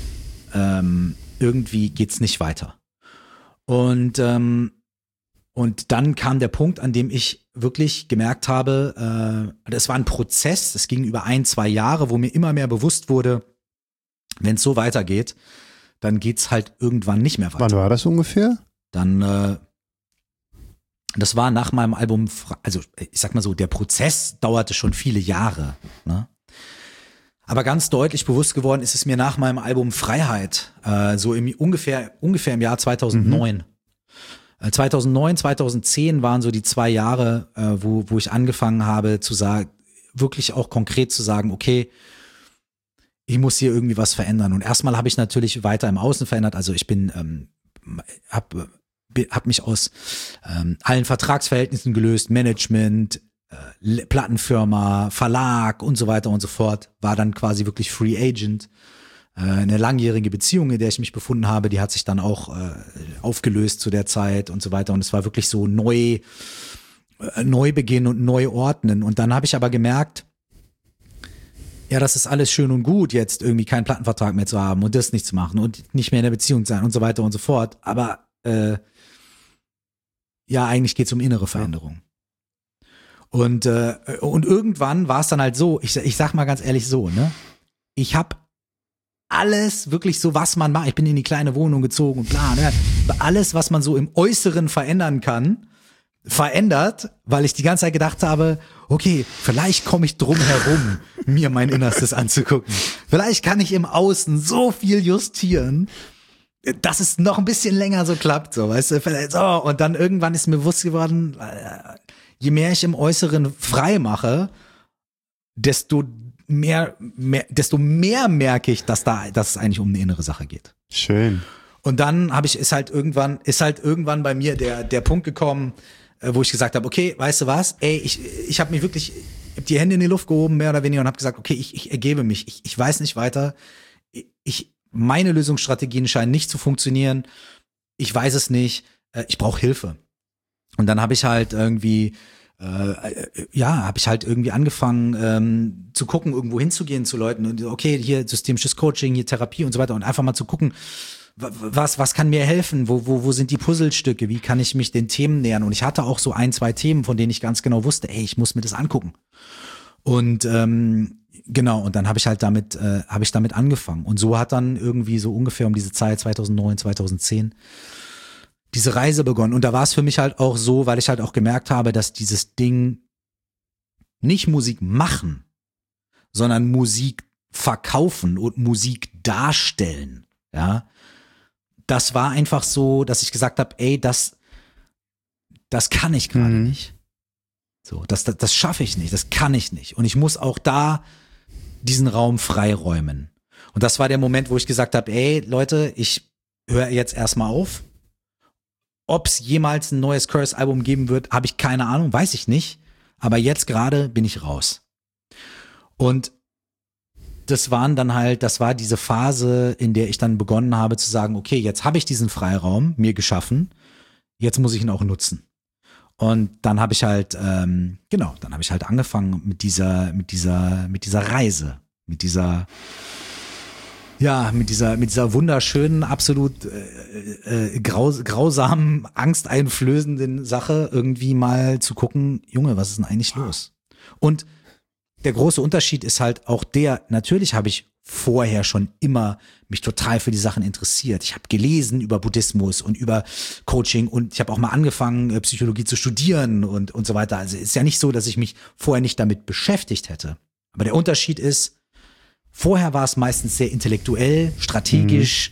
geht's nicht weiter. Und dann kam der Punkt, an dem ich wirklich gemerkt habe, das war ein Prozess, das ging über 1, 2 Jahre, wo mir immer mehr bewusst wurde, wenn es so weitergeht, dann geht's halt irgendwann nicht mehr weiter. Wann war das ungefähr? Dann, das war nach meinem Album, also ich sag mal so, der Prozess dauerte schon viele Jahre, ne? Aber ganz deutlich bewusst geworden ist es mir nach meinem Album Freiheit, so ungefähr im Jahr 2009. 2009, 2010 waren so die 2 Jahre, wo ich angefangen habe zu sagen, wirklich auch konkret zu sagen, okay, ich muss hier irgendwie was verändern. Und erstmal habe ich natürlich weiter im Außen verändert. Also ich hab mich aus allen Vertragsverhältnissen gelöst, Management, Plattenfirma, Verlag und so weiter und so fort. War dann quasi wirklich Free Agent. Eine langjährige Beziehung, in der ich mich befunden habe, die hat sich dann auch aufgelöst zu der Zeit und so weiter. Und es war wirklich so Neubeginn und Neuordnen. Und dann habe ich aber gemerkt, ja, das ist alles schön und gut, jetzt irgendwie keinen Plattenvertrag mehr zu haben und das nicht zu machen und nicht mehr in der Beziehung zu sein und so weiter und so fort. Aber ja, eigentlich geht's um innere Veränderung. Und irgendwann war es dann halt so, ich sag mal ganz ehrlich so, ne? Ich habe alles wirklich so, was man macht. Ich bin in die kleine Wohnung gezogen und bla, ne? Alles, was man so im Äußeren verändern kann, verändert, weil ich die ganze Zeit gedacht habe, okay, vielleicht komme ich drum herum, mir mein Innerstes anzugucken. Vielleicht kann ich im Außen so viel justieren, dass es noch ein bisschen länger so klappt, so, weißt du, vielleicht so. Und dann irgendwann ist mir bewusst geworden, je mehr ich im Äußeren frei mache, desto mehr merke ich, dass es eigentlich um eine innere Sache geht. Schön. Und dann ist halt irgendwann bei mir der Punkt gekommen, wo ich gesagt habe, okay, weißt du was, ey, ich habe die Hände in die Luft gehoben, mehr oder weniger, und habe gesagt, okay, ich ergebe mich, ich weiß nicht weiter, meine Lösungsstrategien scheinen nicht zu funktionieren, ich weiß es nicht, ich brauche Hilfe. Und dann habe ich halt irgendwie angefangen zu gucken, irgendwo hinzugehen zu Leuten und okay, hier systemisches Coaching, hier Therapie und so weiter und einfach mal zu gucken, was kann mir helfen, wo sind die Puzzlestücke, wie kann ich mich den Themen nähern. Und ich hatte auch so 1, 2 Themen, von denen ich ganz genau wusste, ey, ich muss mir das angucken. Und Genau, und dann habe ich halt damit angefangen. Und so hat dann irgendwie so ungefähr um diese Zeit 2009, 2010 diese Reise begonnen. Und da war es für mich halt auch so, weil ich halt auch gemerkt habe, dass dieses Ding nicht Musik machen, sondern Musik verkaufen und Musik darstellen, ja. Das war einfach so, dass ich gesagt habe, ey, das kann ich gerade nicht. So, das schaffe ich nicht, das kann ich nicht. Und ich muss auch da diesen Raum freiräumen. Und das war der Moment, wo ich gesagt habe, ey, Leute, ich höre jetzt erstmal auf. Ob es jemals ein neues Curse-Album geben wird, habe ich keine Ahnung, weiß ich nicht. Aber jetzt gerade bin ich raus. Und das war diese Phase, in der ich dann begonnen habe zu sagen, okay, jetzt habe ich diesen Freiraum mir geschaffen, jetzt muss ich ihn auch nutzen. Und dann habe ich halt, angefangen mit dieser Reise, mit dieser wunderschönen, absolut grausamen, angsteinflößenden Sache irgendwie mal zu gucken, Junge, was ist denn eigentlich los? Und der große Unterschied ist halt auch natürlich habe ich vorher schon immer mich total für die Sachen interessiert. Ich habe gelesen über Buddhismus und über Coaching und ich habe auch mal angefangen, Psychologie zu studieren und so weiter. Also ist ja nicht so, dass ich mich vorher nicht damit beschäftigt hätte. Aber der Unterschied ist, vorher war es meistens sehr intellektuell, strategisch,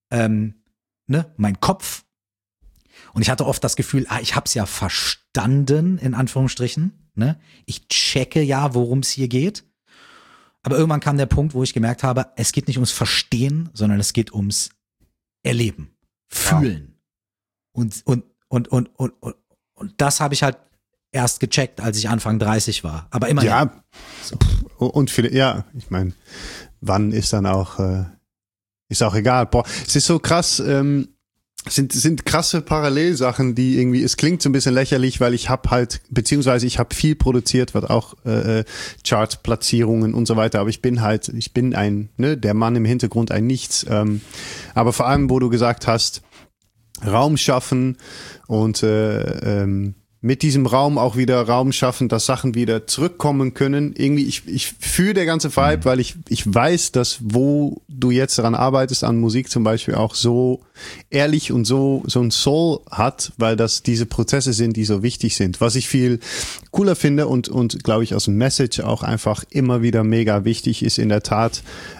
mein Kopf. Und ich hatte oft das Gefühl, ich habe es ja verstanden, in Anführungsstrichen. Ne? Ich checke ja, worum es hier geht. Aber irgendwann kam der Punkt, wo ich gemerkt habe, es geht nicht ums Verstehen, sondern es geht ums Erleben, Fühlen. Wow. Und das habe ich halt erst gecheckt, als ich Anfang 30 war. Aber immerhin. Ja, so. Und viele, ich meine, wann ist dann auch, ist auch egal. Boah, es ist so krass, sind krasse Parallelsachen, die irgendwie, es klingt so ein bisschen lächerlich, weil ich habe ich habe viel produziert, was auch Chartplatzierungen und so weiter, aber ich bin der Mann im Hintergrund, ein Nichts. Aber vor allem, wo du gesagt hast, Raum schaffen und mit diesem Raum auch wieder Raum schaffen, dass Sachen wieder zurückkommen können. Irgendwie, ich fühle der ganze Vibe, weil ich weiß, dass wo du jetzt daran arbeitest, an Musik zum Beispiel, auch so ehrlich und so ein Soul hat, weil das diese Prozesse sind, die so wichtig sind. Was ich viel cooler finde und glaube ich aus dem Message auch einfach immer wieder mega wichtig ist, in der Tat,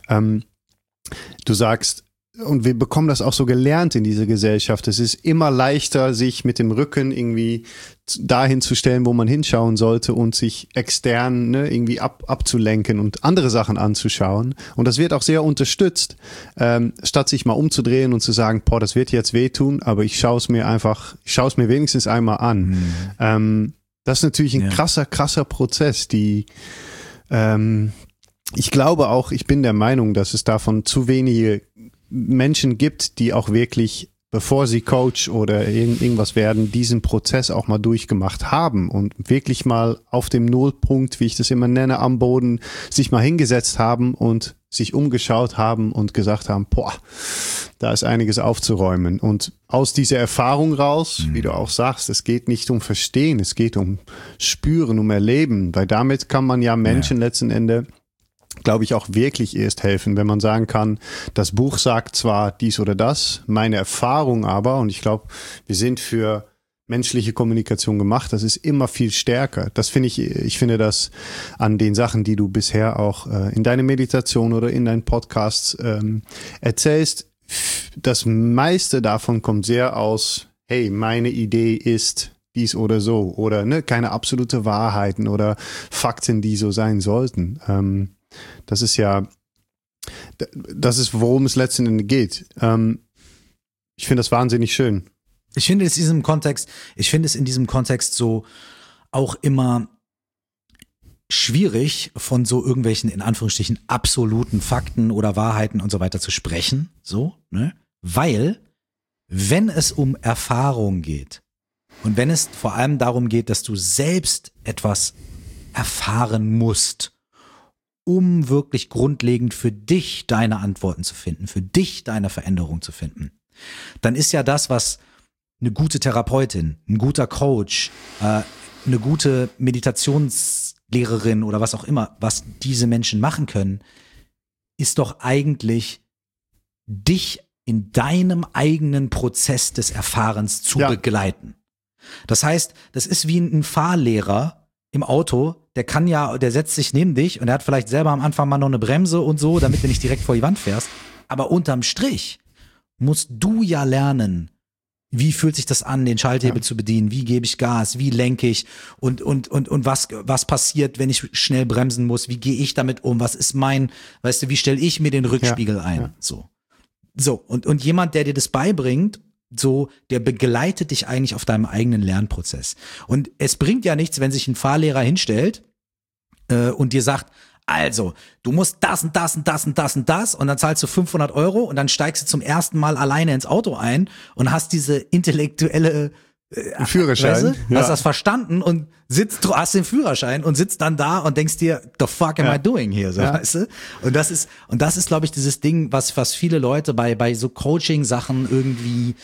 du sagst, und wir bekommen das auch so gelernt in dieser Gesellschaft. Es ist immer leichter, sich mit dem Rücken irgendwie dahin zu stellen, wo man hinschauen sollte und sich extern irgendwie abzulenken und andere Sachen anzuschauen. Und das wird auch sehr unterstützt, statt sich mal umzudrehen und zu sagen, das wird jetzt wehtun, aber ich schaue es mir wenigstens einmal an. Das ist natürlich ein krasser Prozess, ich glaube auch, ich bin der Meinung, dass es davon zu wenige Menschen gibt, die auch wirklich, bevor sie Coach oder irgendwas werden, diesen Prozess auch mal durchgemacht haben und wirklich mal auf dem Nullpunkt, wie ich das immer nenne, am Boden sich mal hingesetzt haben und sich umgeschaut haben und gesagt haben, da ist einiges aufzuräumen. Und aus dieser Erfahrung raus, wie du auch sagst, es geht nicht um Verstehen, es geht um Spüren, um Erleben, weil damit kann man ja Menschen letzten Endes, glaube ich, auch wirklich erst helfen, wenn man sagen kann, das Buch sagt zwar dies oder das, meine Erfahrung aber, und ich glaube, wir sind für menschliche Kommunikation gemacht, das ist immer viel stärker. Das finde ich finde das an den Sachen, die du bisher auch in deine Meditation oder in deinen Podcasts erzählst, das meiste davon kommt sehr aus, hey, meine Idee ist dies oder so, oder keine absolute Wahrheiten oder Fakten, die so sein sollten. Das ist, worum es letzten Endes geht. Ich finde das wahnsinnig schön. Ich finde es in diesem Kontext so auch immer schwierig, von so irgendwelchen, in Anführungsstrichen, absoluten Fakten oder Wahrheiten und so weiter zu sprechen. So, Weil, wenn es um Erfahrung geht und wenn es vor allem darum geht, dass du selbst etwas erfahren musst, um wirklich grundlegend für dich deine Antworten zu finden, für dich deine Veränderung zu finden, dann ist ja das, was eine gute Therapeutin, ein guter Coach, eine gute Meditationslehrerin Lehrerin oder was auch immer, was diese Menschen machen können, ist doch eigentlich dich in deinem eigenen Prozess des Erfahrens zu begleiten. Das heißt, das ist wie ein Fahrlehrer im Auto, der setzt sich neben dich und der hat vielleicht selber am Anfang mal noch eine Bremse und so, damit du nicht direkt vor die Wand fährst. Aber unterm Strich musst du ja lernen, wie fühlt sich das an, den Schalthebel zu bedienen, wie gebe ich Gas, wie lenke ich und was passiert, wenn ich schnell bremsen muss, wie gehe ich damit um, was ist wie stelle ich mir den Rückspiegel ein, so und jemand, der dir das beibringt, so, der begleitet dich eigentlich auf deinem eigenen Lernprozess. Und es bringt ja nichts, wenn sich ein Fahrlehrer hinstellt und dir sagt, also, du musst das und das und das und das und das und dann zahlst du 500 € und dann steigst du zum ersten Mal alleine ins Auto ein und hast diese intellektuelle Führerschein. Weißt du? Hast das verstanden und hast den Führerschein und sitzt dann da und denkst dir, the fuck am I doing here? So, weißt du? Und das ist, glaube ich, dieses Ding, was viele Leute bei so Coaching-Sachen irgendwie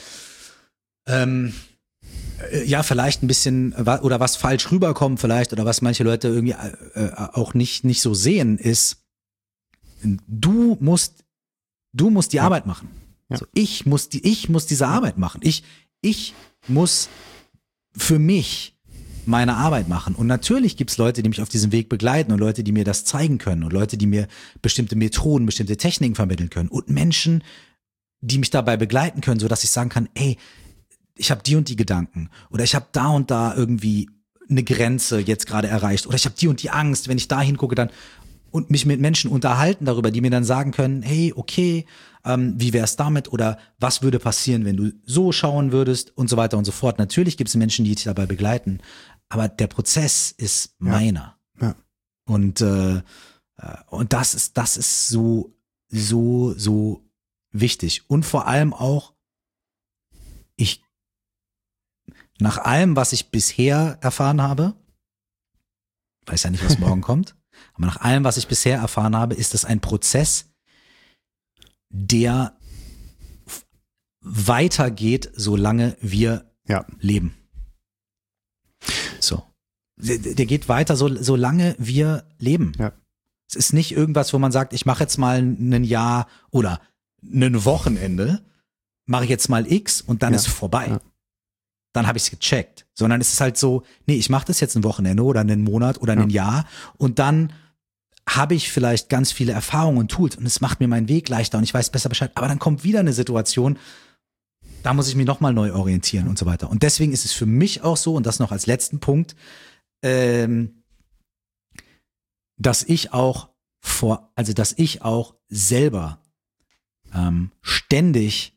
vielleicht ein bisschen oder was falsch rüberkommt vielleicht oder was manche Leute irgendwie auch nicht so sehen, ist, du musst die Arbeit machen. Ja. Also ich muss diese Arbeit machen. Ich muss für mich meine Arbeit machen. Und natürlich gibt's Leute, die mich auf diesem Weg begleiten und Leute, die mir das zeigen können und Leute, die mir bestimmte Methoden, bestimmte Techniken vermitteln können und Menschen, die mich dabei begleiten können, sodass ich sagen kann, ey, ich habe die und die Gedanken oder ich habe da und da irgendwie eine Grenze jetzt gerade erreicht oder ich habe die und die Angst, wenn ich da hingucke dann und mich mit Menschen unterhalten darüber, die mir dann sagen können, hey, okay, wie wär's damit oder was würde passieren, wenn du so schauen würdest und so weiter und so fort. Natürlich gibt es Menschen, die dich dabei begleiten, aber der Prozess ist meiner. Ja. Und das ist so wichtig. Und vor allem auch, nach allem, was ich bisher erfahren habe, weiß ja nicht, was morgen kommt, aber nach allem, was ich bisher erfahren habe, ist das ein Prozess, der weitergeht, solange wir leben. So. Der geht weiter, solange wir leben. Ja. Es ist nicht irgendwas, wo man sagt, ich mache jetzt mal ein Jahr oder ein Wochenende, mache ich jetzt mal X und dann ist vorbei. Ja. Dann habe ich es gecheckt. Sondern es ist halt so, nee, ich mache das jetzt ein Wochenende oder einen Monat oder ein Jahr und dann habe ich vielleicht ganz viele Erfahrungen und Tools und es macht mir meinen Weg leichter und ich weiß besser Bescheid. Aber dann kommt wieder eine Situation, da muss ich mich nochmal neu orientieren und so weiter. Und deswegen ist es für mich auch so, und das noch als letzten Punkt, dass ich auch selber ständig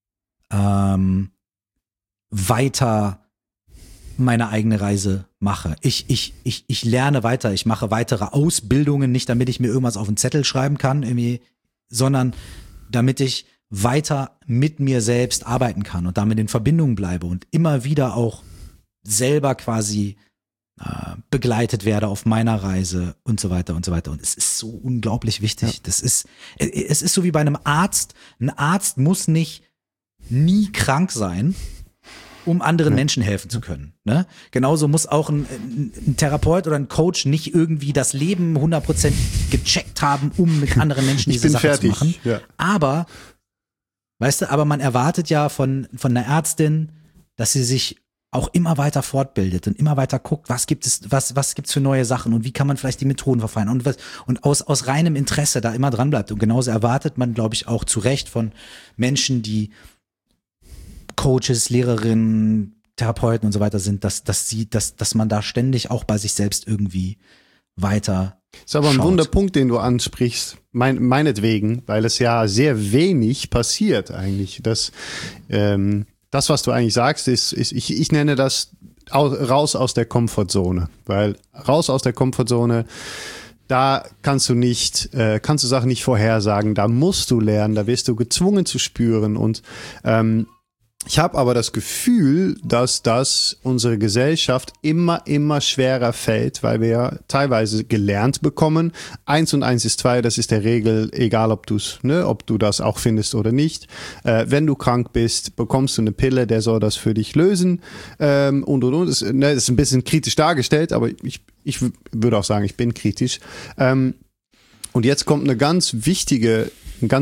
weiter meine eigene Reise mache. Ich lerne weiter, ich mache weitere Ausbildungen, nicht damit ich mir irgendwas auf einen Zettel schreiben kann, irgendwie, sondern damit ich weiter mit mir selbst arbeiten kann und damit in Verbindung bleibe und immer wieder auch selber quasi begleitet werde auf meiner Reise und so weiter und so weiter. Und es ist so unglaublich wichtig. Ja. Es ist so wie bei einem Arzt. Ein Arzt muss nie krank sein, um anderen Menschen helfen zu können. Ne? Genauso muss auch ein Therapeut oder ein Coach nicht irgendwie das Leben 100% gecheckt haben, um mit anderen Menschen diese Sache zu machen. Ja. Aber, weißt du, man erwartet ja von einer Ärztin, dass sie sich auch immer weiter fortbildet und immer weiter guckt, was gibt's für neue Sachen und wie kann man vielleicht die Methoden verfeinern und aus reinem Interesse da immer dran bleibt. Und genauso erwartet man, glaube ich, auch zu Recht von Menschen, die Coaches, Lehrerinnen, Therapeuten und so weiter sind, dass man da ständig auch bei sich selbst irgendwie weiter ist aber ein Wunderpunkt, den du ansprichst, meinetwegen, weil es ja sehr wenig passiert eigentlich. Das, was du eigentlich sagst, ist ich nenne das raus aus der Komfortzone, weil raus aus der Komfortzone, da kannst du Sachen nicht vorhersagen, da musst du lernen, da wirst du gezwungen zu spüren und ich habe aber das Gefühl, dass das unsere Gesellschaft immer schwerer fällt, weil wir teilweise gelernt bekommen. 1 und 1 ist 2, das ist der Regel, egal ob du das auch findest oder nicht. Wenn du krank bist, bekommst du eine Pille, der soll das für dich lösen und. Das ist ein bisschen kritisch dargestellt, aber ich würde auch sagen, ich bin kritisch. Und jetzt kommt ein ganz wichtiges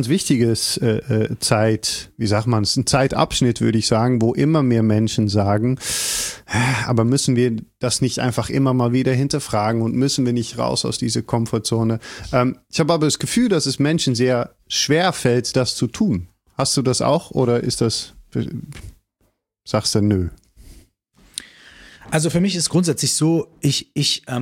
Zeit, wie sagt man es, ein Zeitabschnitt, würde ich sagen, wo immer mehr Menschen sagen, aber müssen wir das nicht einfach immer mal wieder hinterfragen und müssen wir nicht raus aus dieser Komfortzone? Ich habe aber das Gefühl, dass es Menschen sehr schwer fällt, das zu tun. Hast du das auch oder sagst du nö? Also für mich ist grundsätzlich so, ich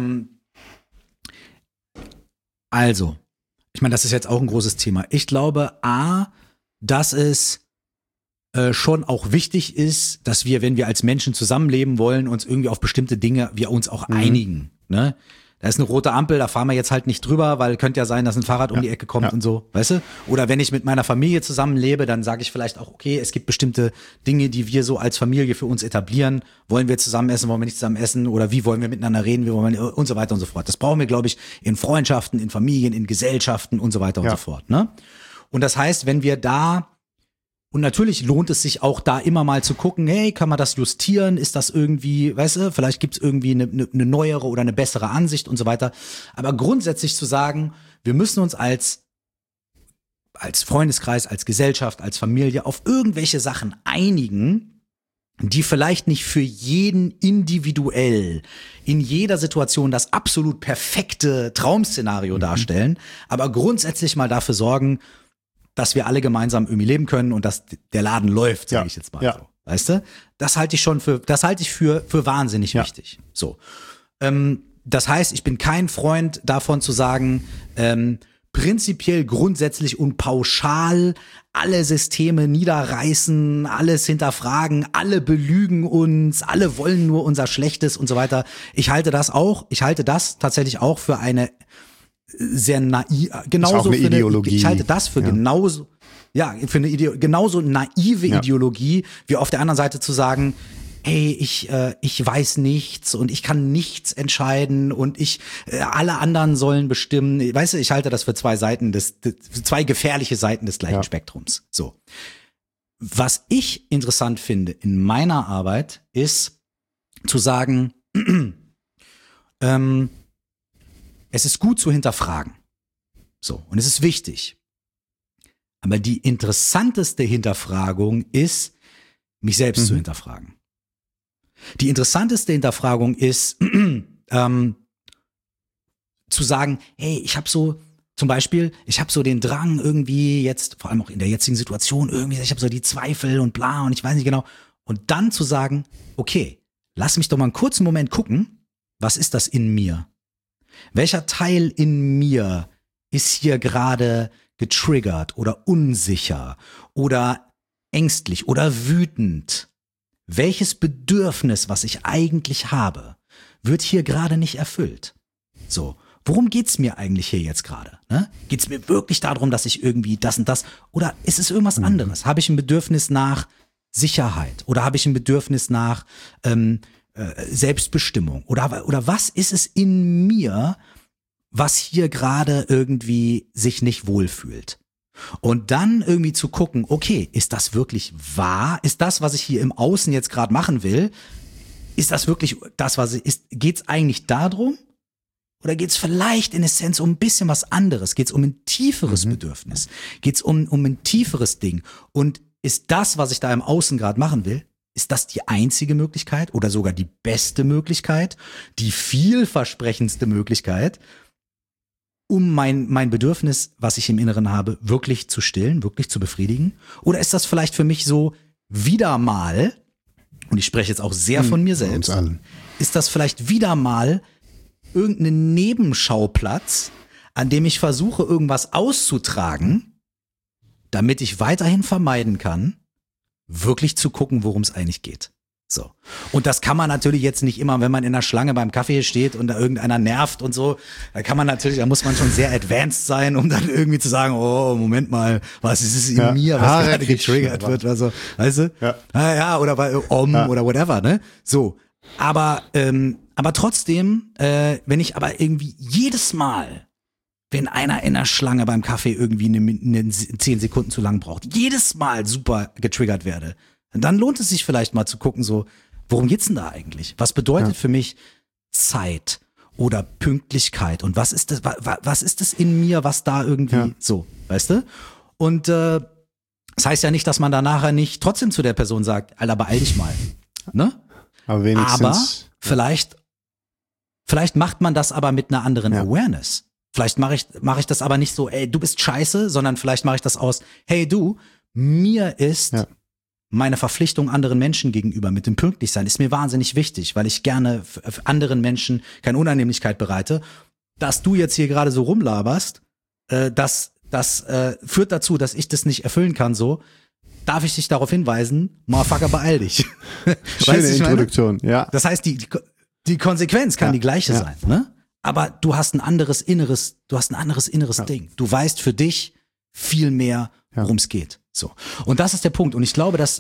meine, das ist jetzt auch ein großes Thema. Ich glaube, dass es schon auch wichtig ist, dass wir, wenn wir als Menschen zusammenleben wollen, uns irgendwie auf bestimmte Dinge, wir uns auch einigen. Ne? Da ist eine rote Ampel, da fahren wir jetzt halt nicht drüber, weil könnte ja sein, dass ein Fahrrad um die Ecke kommt und so, weißt du? Oder wenn ich mit meiner Familie zusammenlebe, dann sage ich vielleicht auch, okay, es gibt bestimmte Dinge, die wir so als Familie für uns etablieren. Wollen wir zusammen essen, wollen wir nicht zusammen essen? Oder wie wollen wir miteinander reden? Wie wollen wir, und so weiter und so fort. Das brauchen wir, glaube ich, in Freundschaften, in Familien, in Gesellschaften und so weiter und so fort. Ne? Und das heißt, wenn wir da und natürlich lohnt es sich auch da immer mal zu gucken, hey, kann man das justieren? Ist das irgendwie, weißt du, vielleicht gibt's irgendwie eine neuere oder eine bessere Ansicht und so weiter. Aber grundsätzlich zu sagen, wir müssen uns als Freundeskreis, als Gesellschaft, als Familie auf irgendwelche Sachen einigen, die vielleicht nicht für jeden individuell in jeder Situation das absolut perfekte Traum-Szenario darstellen, aber grundsätzlich mal dafür sorgen, dass wir alle gemeinsam irgendwie leben können und dass der Laden läuft, sage ich jetzt mal so. Weißt du? Das halte ich für wahnsinnig wichtig. So. Das heißt, ich bin kein Freund davon zu sagen, prinzipiell, grundsätzlich und pauschal alle Systeme niederreißen, alles hinterfragen, alle belügen uns, alle wollen nur unser Schlechtes und so weiter. Ich halte das tatsächlich auch für eine sehr naiv, genauso eine Ideologie. Ich halte das für genauso naive Ideologie, wie auf der anderen Seite zu sagen, hey, ich weiß nichts und ich kann nichts entscheiden und alle anderen sollen bestimmen. Weißt du, ich halte das für zwei gefährliche Seiten des gleichen Spektrums. So. Was ich interessant finde in meiner Arbeit ist zu sagen, es ist gut zu hinterfragen. So. Und es ist wichtig. Aber die interessanteste Hinterfragung ist, mich selbst zu hinterfragen. Die interessanteste Hinterfragung ist, zu sagen, hey, ich habe so den Drang irgendwie jetzt, vor allem auch in der jetzigen Situation, irgendwie, ich habe so die Zweifel und bla und ich weiß nicht genau. Und dann zu sagen, okay, lass mich doch mal einen kurzen Moment gucken, was ist das in mir? Welcher Teil in mir ist hier gerade getriggert oder unsicher oder ängstlich oder wütend? Welches Bedürfnis, was ich eigentlich habe, wird hier gerade nicht erfüllt? So, worum geht's mir eigentlich hier jetzt gerade? Ne? Geht's mir wirklich darum, dass ich irgendwie das und das, oder ist es irgendwas anderes? Habe ich ein Bedürfnis nach Sicherheit oder habe ich ein Bedürfnis nach Selbstbestimmung oder was ist es in mir, was hier gerade irgendwie sich nicht wohlfühlt? Und dann irgendwie zu gucken, okay, ist das wirklich wahr? Ist das, was ich hier im Außen jetzt gerade machen will, ist das wirklich das, was ist? Geht's eigentlich darum? Oder geht's vielleicht in Essenz um ein bisschen was anderes? Geht's um ein tieferes Bedürfnis? Geht's um ein tieferes Ding? Und ist das, was ich da im Außen gerade machen will, ist das die einzige Möglichkeit oder sogar die beste Möglichkeit, die vielversprechendste Möglichkeit, um mein Bedürfnis, was ich im Inneren habe, wirklich zu stillen, wirklich zu befriedigen? Oder ist das vielleicht für mich so wieder mal, und ich spreche jetzt auch sehr von mir selbst, ist das vielleicht wieder mal irgendein Nebenschauplatz, an dem ich versuche, irgendwas auszutragen, damit ich weiterhin vermeiden kann, wirklich zu gucken, worum es eigentlich geht. So. Und das kann man natürlich jetzt nicht immer, wenn man in der Schlange beim Kaffee steht und da irgendeiner nervt und so, da muss man schon sehr advanced sein, um dann irgendwie zu sagen, oh, Moment mal, was ist es in mir, was gerade getriggert wird, also, weißt du? Oder bei oder whatever, ne? So. Aber trotzdem, wenn ich aber irgendwie jedes Mal, wenn einer in der Schlange beim Kaffee irgendwie eine 10 Sekunden zu lang braucht, jedes Mal super getriggert werde, dann lohnt es sich vielleicht mal zu gucken, so, worum geht's denn da eigentlich? Was bedeutet für mich Zeit? oder Pünktlichkeit und was ist das in mir, was da irgendwie so, weißt du? Und das heißt ja nicht, dass man da nachher nicht trotzdem zu der Person sagt, Alter, beeil dich mal, ne? Aber wenigstens. Vielleicht macht man das aber mit einer anderen Awareness. Vielleicht mache ich das aber nicht so, ey, du bist scheiße, sondern vielleicht mache ich das aus, hey du, mir ist meine Verpflichtung anderen Menschen gegenüber mit dem Pünktlichsein ist mir wahnsinnig wichtig, weil ich gerne anderen Menschen keine Unannehmlichkeit bereite. Dass du jetzt hier gerade so rumlaberst, das führt dazu, dass ich das nicht erfüllen kann so. Darf ich dich darauf hinweisen, Motherfucker, beeil dich. Schöne Introduktion, ja. Das heißt, die Konsequenz kann die gleiche sein, ne? Aber du hast ein anderes inneres Ding. Du weißt für dich viel mehr, worum es geht. So. Und das ist der Punkt. Und ich glaube, dass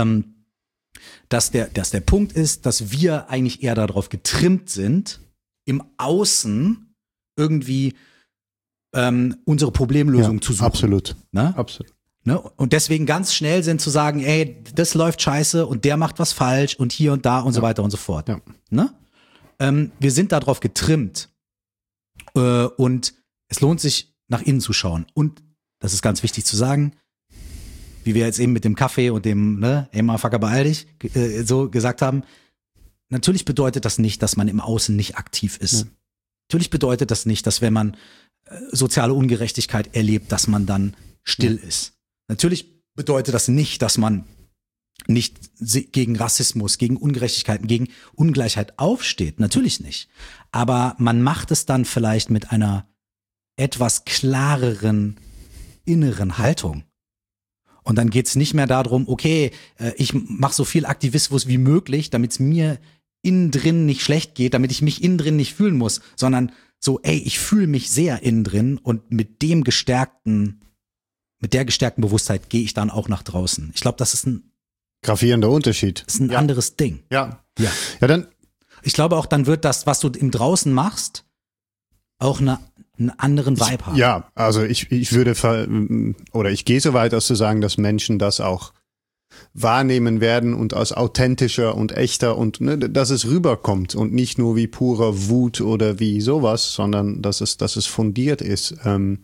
der Punkt ist, dass wir eigentlich eher darauf getrimmt sind, im Außen irgendwie unsere Problemlösung zu suchen. Absolut. Ne? Absolut. Ne? Und deswegen ganz schnell sind zu sagen, ey, das läuft scheiße und der macht was falsch und hier und da und so weiter und so fort. Ja. Ne? Wir sind darauf getrimmt und es lohnt sich, nach innen zu schauen. Und das ist ganz wichtig zu sagen, wie wir jetzt eben mit dem Kaffee und dem, ne, ey, Motherfucker, beeil dich, so gesagt haben, natürlich bedeutet das nicht, dass man im Außen nicht aktiv ist. Ja. Natürlich bedeutet das nicht, dass wenn man soziale Ungerechtigkeit erlebt, dass man dann still ist. Natürlich bedeutet das nicht, dass man nicht gegen Rassismus, gegen Ungerechtigkeiten, gegen Ungleichheit aufsteht. Natürlich nicht. Aber man macht es dann vielleicht mit einer etwas klareren inneren Haltung. Und dann geht's nicht mehr darum, okay, ich mache so viel Aktivismus wie möglich, damit es mir innen drin nicht schlecht geht, damit ich mich innen drin nicht fühlen muss, sondern so, ey, ich fühle mich sehr innen drin und mit der gestärkten Bewusstheit gehe ich dann auch nach draußen. Ich glaube, das ist ein gravierender Unterschied. Das ist ein anderes Ding. Ja, dann. Ich glaube auch, dann wird das, was du im Draußen machst, auch einen anderen Vibe haben. Ja, also ich würde ich gehe so weit, als zu sagen, dass Menschen das auch wahrnehmen werden und als authentischer und echter und dass es rüberkommt und nicht nur wie purer Wut oder wie sowas, sondern dass es fundiert ist.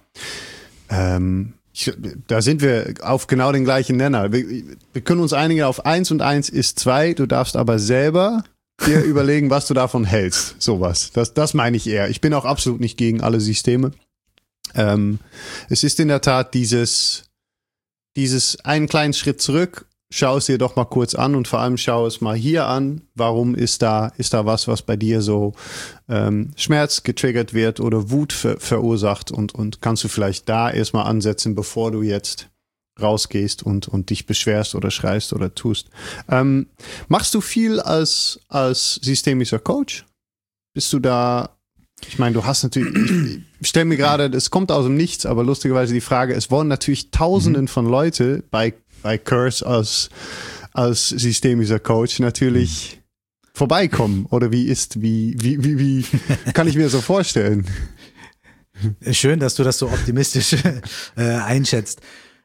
Da sind wir auf genau den gleichen Nenner. Wir können uns einigen auf 1 und 1 ist 2. Du darfst aber selber dir überlegen, was du davon hältst. Sowas. Das meine ich eher. Ich bin auch absolut nicht gegen alle Systeme. Es ist in der Tat dieses einen kleinen Schritt zurück. Schau es dir doch mal kurz an und vor allem schau es mal hier an. Warum ist da was bei dir so Schmerz getriggert wird oder Wut verursacht und kannst du vielleicht da erstmal ansetzen, bevor du jetzt rausgehst und dich beschwerst oder schreist oder tust. Machst du viel als systemischer Coach? Bist du da? Ich meine, du hast natürlich, ich stelle mir gerade, das kommt aus dem Nichts, aber lustigerweise die Frage, es wollen natürlich Tausenden von Leute bei Curse als systemischer Coach natürlich vorbeikommen. Oder wie kann ich mir das so vorstellen? Schön, dass du das so optimistisch einschätzt.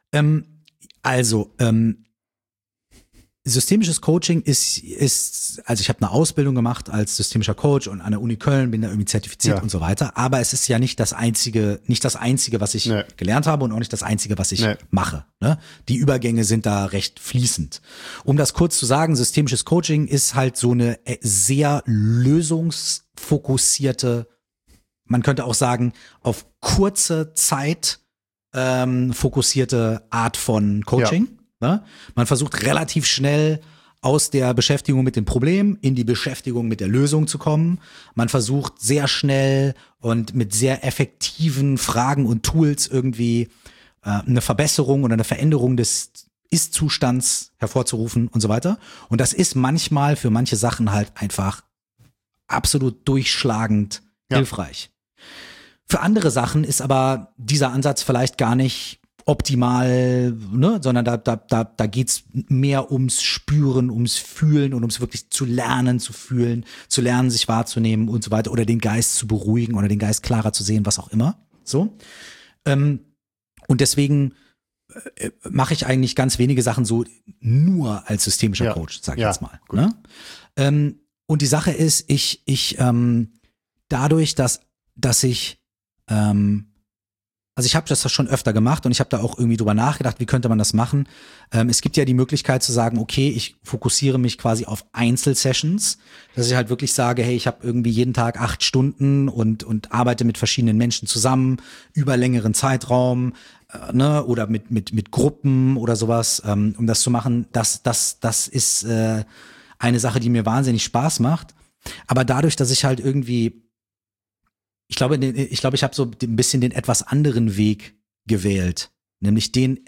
Systemisches Coaching ist, also ich habe eine Ausbildung gemacht als systemischer Coach und an der Uni Köln bin da irgendwie zertifiziert und so weiter, aber es ist ja nicht das einzige, was ich gelernt habe und auch nicht das einzige, was ich mache. Ne? Die Übergänge sind da recht fließend. Um das kurz zu sagen, systemisches Coaching ist halt so eine sehr lösungsfokussierte, man könnte auch sagen, auf kurze Zeit fokussierte Art von Coaching. Ja. Ne? Man versucht relativ schnell aus der Beschäftigung mit dem Problem in die Beschäftigung mit der Lösung zu kommen. Man versucht sehr schnell und mit sehr effektiven Fragen und Tools irgendwie eine Verbesserung oder eine Veränderung des Ist-Zustands hervorzurufen und so weiter. Und das ist manchmal für manche Sachen halt einfach absolut durchschlagend hilfreich. Für andere Sachen ist aber dieser Ansatz vielleicht gar nicht optimal, ne, sondern da geht's mehr ums Spüren, ums Fühlen und ums wirklich zu lernen, zu fühlen, zu lernen, sich wahrzunehmen und so weiter oder den Geist zu beruhigen oder den Geist klarer zu sehen, was auch immer. So. Und deswegen mache ich eigentlich ganz wenige Sachen so nur als systemischer Coach, sag ich jetzt mal. Ne? Und die Sache ist, ich dadurch, dass ich, also ich habe das schon öfter gemacht und ich habe da auch irgendwie drüber nachgedacht, wie könnte man das machen. Es gibt ja die Möglichkeit zu sagen, okay, ich fokussiere mich quasi auf Einzelsessions, dass ich halt wirklich sage, hey, ich habe irgendwie jeden Tag 8 Stunden und arbeite mit verschiedenen Menschen zusammen über längeren Zeitraum, ne, oder mit Gruppen oder sowas, um das zu machen. Das ist eine Sache, die mir wahnsinnig Spaß macht. Aber dadurch, dass ich halt irgendwie ich glaube, ich habe so ein bisschen den etwas anderen Weg gewählt, nämlich den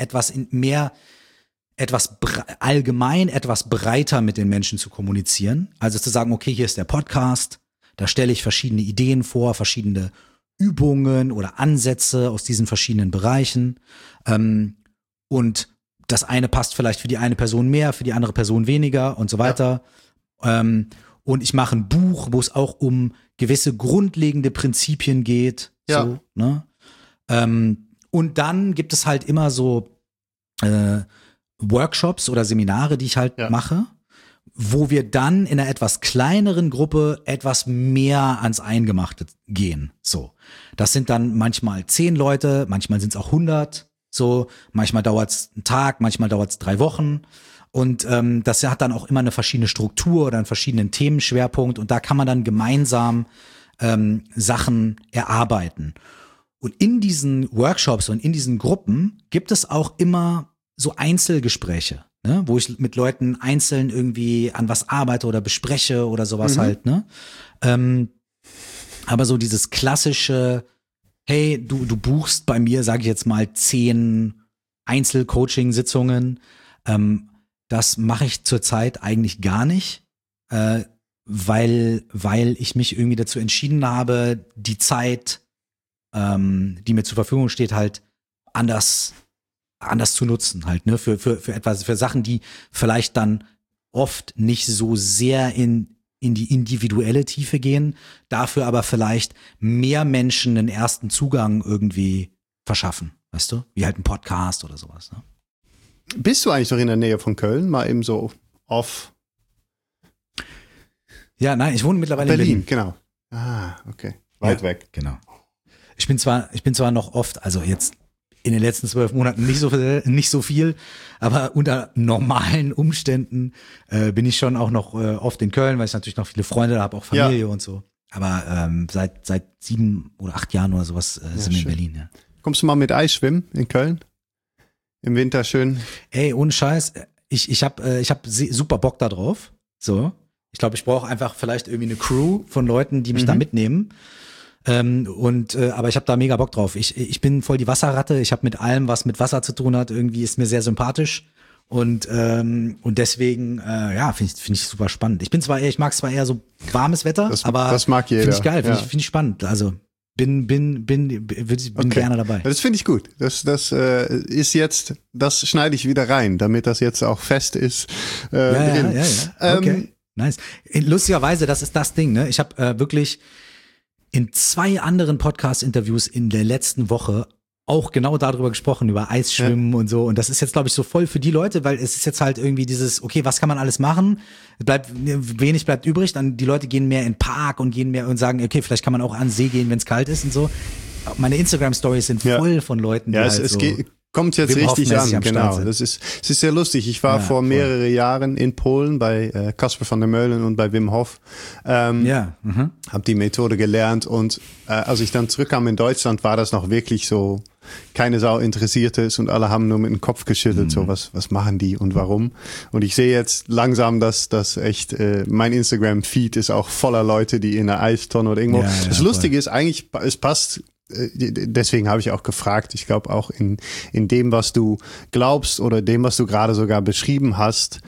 allgemein etwas breiter mit den Menschen zu kommunizieren. Also zu sagen, okay, hier ist der Podcast, da stelle ich verschiedene Ideen vor, verschiedene Übungen oder Ansätze aus diesen verschiedenen Bereichen. Und das eine passt vielleicht für die eine Person mehr, für die andere Person weniger und so weiter. Ja. Und ich mache ein Buch, wo es auch um gewisse grundlegende Prinzipien geht. Ja. So, ne? Und dann gibt es halt immer so Workshops oder Seminare, die ich halt mache, wo wir dann in einer etwas kleineren Gruppe etwas mehr ans Eingemachte gehen. So, das sind dann manchmal 10 Leute, manchmal sind es auch 100. So, manchmal dauert es einen Tag, manchmal dauert es 3 Wochen. Und das hat dann auch immer eine verschiedene Struktur oder einen verschiedenen Themenschwerpunkt und da kann man dann gemeinsam Sachen erarbeiten. Und in diesen Workshops und in diesen Gruppen gibt es auch immer so Einzelgespräche, ne, wo ich mit Leuten einzeln irgendwie an was arbeite oder bespreche oder sowas halt, ne? Aber so dieses klassische, hey, du buchst bei mir, sage ich jetzt mal, 10 Einzelcoaching-Sitzungen, das mache ich zurzeit eigentlich gar nicht, weil ich mich irgendwie dazu entschieden habe, die Zeit, die mir zur Verfügung steht, halt anders zu nutzen, halt, ne, für etwas, für Sachen, die vielleicht dann oft nicht so sehr in die individuelle Tiefe gehen, dafür aber vielleicht mehr Menschen einen ersten Zugang irgendwie verschaffen, weißt du, wie halt ein Podcast oder sowas, ne? Bist du eigentlich noch in der Nähe von Köln? Mal eben so off. Ja, nein, ich wohne mittlerweile in Berlin. Genau. Ah, okay. Weit weg. Genau. Ich bin zwar noch oft, also jetzt in den letzten 12 Monaten nicht so viel, aber unter normalen Umständen bin ich schon auch noch oft in Köln, weil ich natürlich noch viele Freunde da habe, auch Familie und so. Aber seit 7 oder 8 Jahren oder sowas sind wir in Berlin. Ja. Kommst du mal mit Eis schwimmen in Köln? Im Winter schön. Ey, ohne Scheiß, ich hab super Bock da drauf. So, ich glaube, ich brauche einfach vielleicht irgendwie eine Crew von Leuten, die mich da mitnehmen. Aber ich habe da mega Bock drauf. Ich bin voll die Wasserratte. Ich habe mit allem, was mit Wasser zu tun hat, irgendwie ist mir sehr sympathisch. Und deswegen, finde ich super spannend. Ich mag zwar eher so warmes Wetter, aber das mag jeder. Finde ich geil, finde ich spannend. Also bin gerne dabei. Das finde ich gut. Das ist jetzt, das schneide ich wieder rein, damit das jetzt auch fest ist. Ja. Okay, nice. Lustigerweise, das ist das Ding, ne? Ich habe wirklich in 2 anderen Podcast-Interviews in der letzten Woche auch genau darüber gesprochen, über Eisschwimmen und so. Und das ist jetzt, glaube ich, so voll für die Leute, weil es ist jetzt halt irgendwie dieses, okay, was kann man alles machen? Wenig bleibt übrig. Dann die Leute gehen mehr in den Park und gehen mehr und sagen, okay, vielleicht kann man auch an den See gehen, wenn es kalt ist und so. Meine Instagram-Stories sind voll von Leuten, die kommt jetzt richtig an, genau. Es ist sehr lustig. Ich war vor mehrere Jahren in Polen bei Kasper van der Meulen und bei Wim Hof. Habe die Methode gelernt und als ich dann zurückkam in Deutschland, war das noch wirklich so, keine Sau interessiert ist und alle haben nur mit dem Kopf geschüttelt, so was machen die und warum. Und ich sehe jetzt langsam, dass das echt, mein Instagram-Feed ist auch voller Leute, die in der Eistonne oder irgendwo. Das Lustige ist eigentlich, es passt. Deswegen habe ich auch gefragt, ich glaube auch in dem, was du glaubst oder dem, was du gerade sogar beschrieben hast,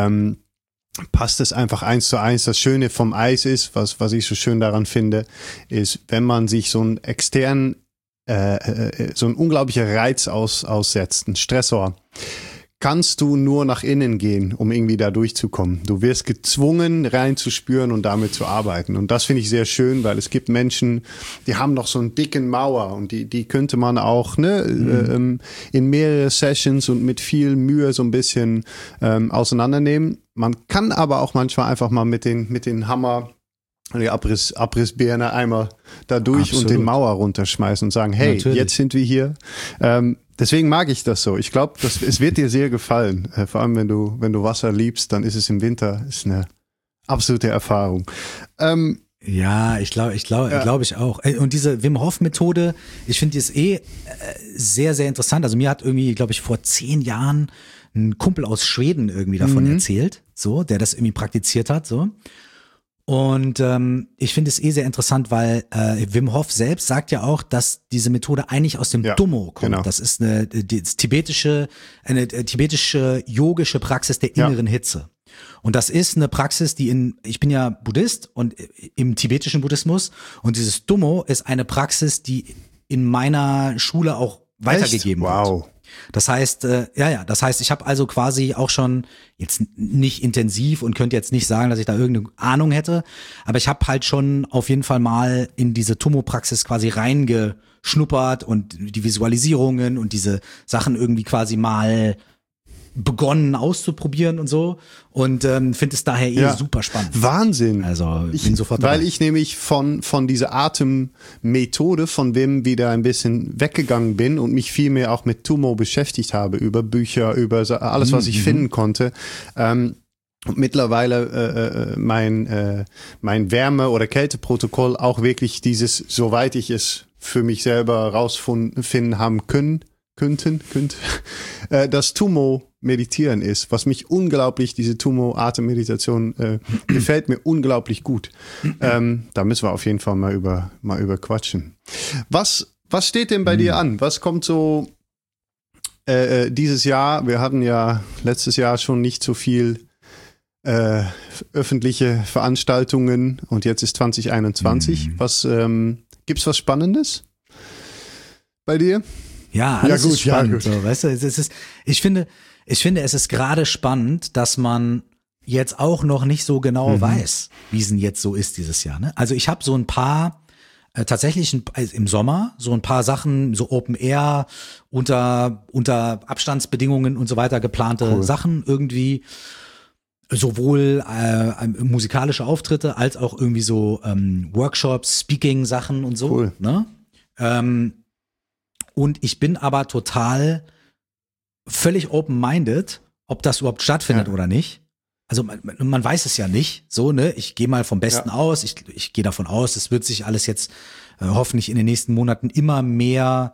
passt es einfach 1:1. Das Schöne vom Eis ist, was ich so schön daran finde, ist, wenn man sich so einen externen, so ein unglaublicher Reiz aussetzt, ein Stressor, kannst du nur nach innen gehen, um irgendwie da durchzukommen. Du wirst gezwungen, reinzuspüren und damit zu arbeiten. Und das finde ich sehr schön, weil es gibt Menschen, die haben noch so einen dicken Mauer und die könnte man auch in mehrere Sessions und mit viel Mühe so ein bisschen auseinandernehmen. Man kann aber auch manchmal einfach mal mit den Hammer die Abrissbirne einmal da durch Absolut. und den Mauer runterschmeißen und sagen, hey, Natürlich. jetzt sind wir hier. Deswegen mag ich das so. Ich glaube, es wird dir sehr gefallen. Vor allem, wenn du Wasser liebst, dann ist es im Winter ist eine absolute Erfahrung. Ja, glaube ich auch. Und diese Wim Hof Methode, ich finde die ist sehr, sehr interessant. Also mir hat irgendwie, glaube ich, vor 10 Jahren ein Kumpel aus Schweden irgendwie davon erzählt, so, der das irgendwie praktiziert hat, so. Und ich finde es sehr interessant, weil Wim Hof selbst sagt ja auch, dass diese Methode eigentlich aus dem Tummo kommt. Genau. Das ist eine tibetische yogische Praxis der inneren Hitze. Und das ist eine Praxis, ich bin ja Buddhist und im tibetischen Buddhismus, und dieses Tummo ist eine Praxis, die in meiner Schule auch weitergegeben wird. Das heißt, das heißt, ich habe also quasi auch schon jetzt nicht intensiv und könnte jetzt nicht sagen, dass ich da irgendeine Ahnung hätte, aber ich habe halt schon auf jeden Fall mal in diese Tummo-Praxis quasi reingeschnuppert und die Visualisierungen und diese Sachen irgendwie quasi mal begonnen auszuprobieren und so, und finde es daher super spannend. Wahnsinn. Also bin sofort dabei. Weil ich nämlich von dieser Atemmethode von Wim wieder ein bisschen weggegangen bin und mich viel mehr auch mit Tummo beschäftigt habe, über Bücher, über alles, was ich finden konnte. Und mittlerweile mein Wärme- oder Kälteprotokoll auch wirklich dieses, soweit ich es für mich selber rausfinden haben könnte, das Tummo meditieren ist, was mich unglaublich, diese Tummo-Atemmeditation gefällt mir unglaublich gut. Da müssen wir auf jeden Fall mal über quatschen. Was steht denn bei dir an? Was kommt so dieses Jahr? Wir hatten ja letztes Jahr schon nicht so viel öffentliche Veranstaltungen und jetzt ist 2021. Gibt's was Spannendes bei dir? Ja, alles ist spannend. So, weißt du, ich finde, es ist gerade spannend, dass man jetzt auch noch nicht so genau weiß, wie es denn jetzt so ist dieses Jahr. Ne? Also ich habe so ein paar, tatsächlich im Sommer, so ein paar Sachen, so Open Air, unter Abstandsbedingungen und so weiter geplante Sachen irgendwie, sowohl musikalische Auftritte als auch irgendwie so Workshops, Speaking-Sachen und so. Cool. Ne? Und ich bin aber total völlig open-minded, ob das überhaupt stattfindet oder nicht. Also man weiß es ja nicht, so, ne? Ich gehe mal vom Besten aus. Ich gehe davon aus, es wird sich alles jetzt hoffentlich in den nächsten Monaten immer mehr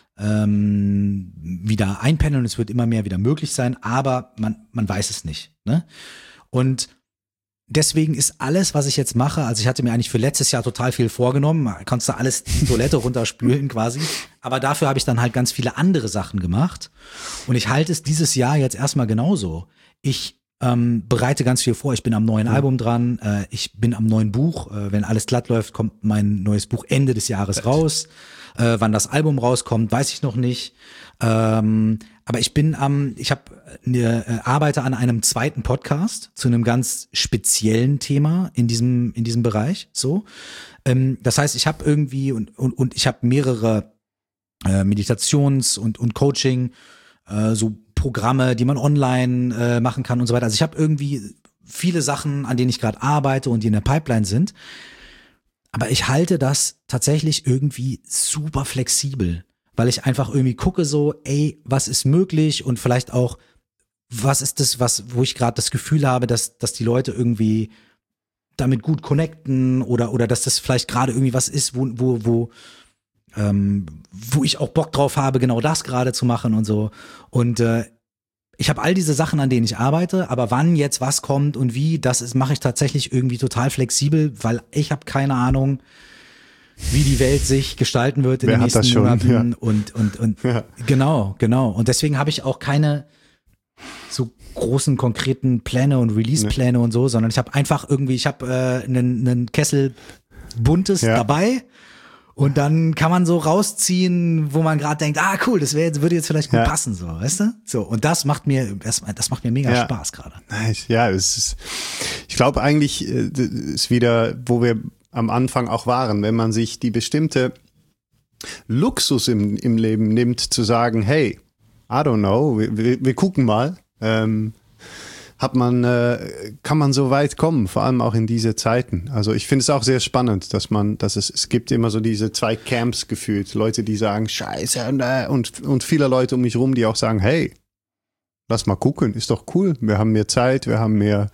wieder einpendeln. Es wird immer mehr wieder möglich sein, aber man weiß es nicht, ne? Und deswegen ist alles, was ich jetzt mache, also ich hatte mir eigentlich für letztes Jahr total viel vorgenommen, kannst du alles die Toilette runterspülen quasi, aber dafür habe ich dann halt ganz viele andere Sachen gemacht und ich halte es dieses Jahr jetzt erstmal genauso. Ich bereite ganz viel vor, ich bin am neuen Album dran, ich bin am neuen Buch, wenn alles glatt läuft, kommt mein neues Buch Ende des Jahres raus, wann das Album rauskommt, weiß ich noch nicht, aber ich arbeite an einem zweiten Podcast zu einem ganz speziellen Thema in diesem Bereich. So, das heißt, ich habe irgendwie und ich habe mehrere Meditations- und Coaching, so Programme, die man online machen kann und so weiter. Also ich habe irgendwie viele Sachen, an denen ich gerade arbeite und die in der Pipeline sind. Aber ich halte das tatsächlich irgendwie super flexibel, weil ich einfach irgendwie gucke so, ey, was ist möglich und vielleicht auch, was ist das, wo ich gerade das Gefühl habe, dass die Leute irgendwie damit gut connecten oder dass das vielleicht gerade irgendwie was ist, wo ich auch Bock drauf habe, genau das gerade zu machen und so. Und ich habe all diese Sachen, an denen ich arbeite, aber wann jetzt was kommt und wie, mache ich tatsächlich irgendwie total flexibel, weil ich habe keine Ahnung, wie die Welt sich gestalten wird in den nächsten Monaten. Ja. Und ja. Genau. Und deswegen habe ich auch keine so großen, konkreten Pläne und Release-Pläne und so, sondern ich habe einfach irgendwie, einen Kessel Buntes dabei. Und dann kann man so rausziehen, wo man gerade denkt, cool, das würde jetzt vielleicht gut passen, so, weißt du? So, und das macht mir mega Spaß gerade. Nice. Ja, ich glaube eigentlich, ist wieder, wo wir am Anfang auch waren, wenn man sich die bestimmte Luxus im Leben nimmt, zu sagen, hey, I don't know, wir gucken mal, kann man so weit kommen, vor allem auch in diese Zeiten. Also ich finde es auch sehr spannend, dass es gibt immer so diese zwei Camps gefühlt. Leute, die sagen, Scheiße, und viele Leute um mich rum, die auch sagen, hey, lass mal gucken, ist doch cool, wir haben mehr Zeit, wir haben mehr,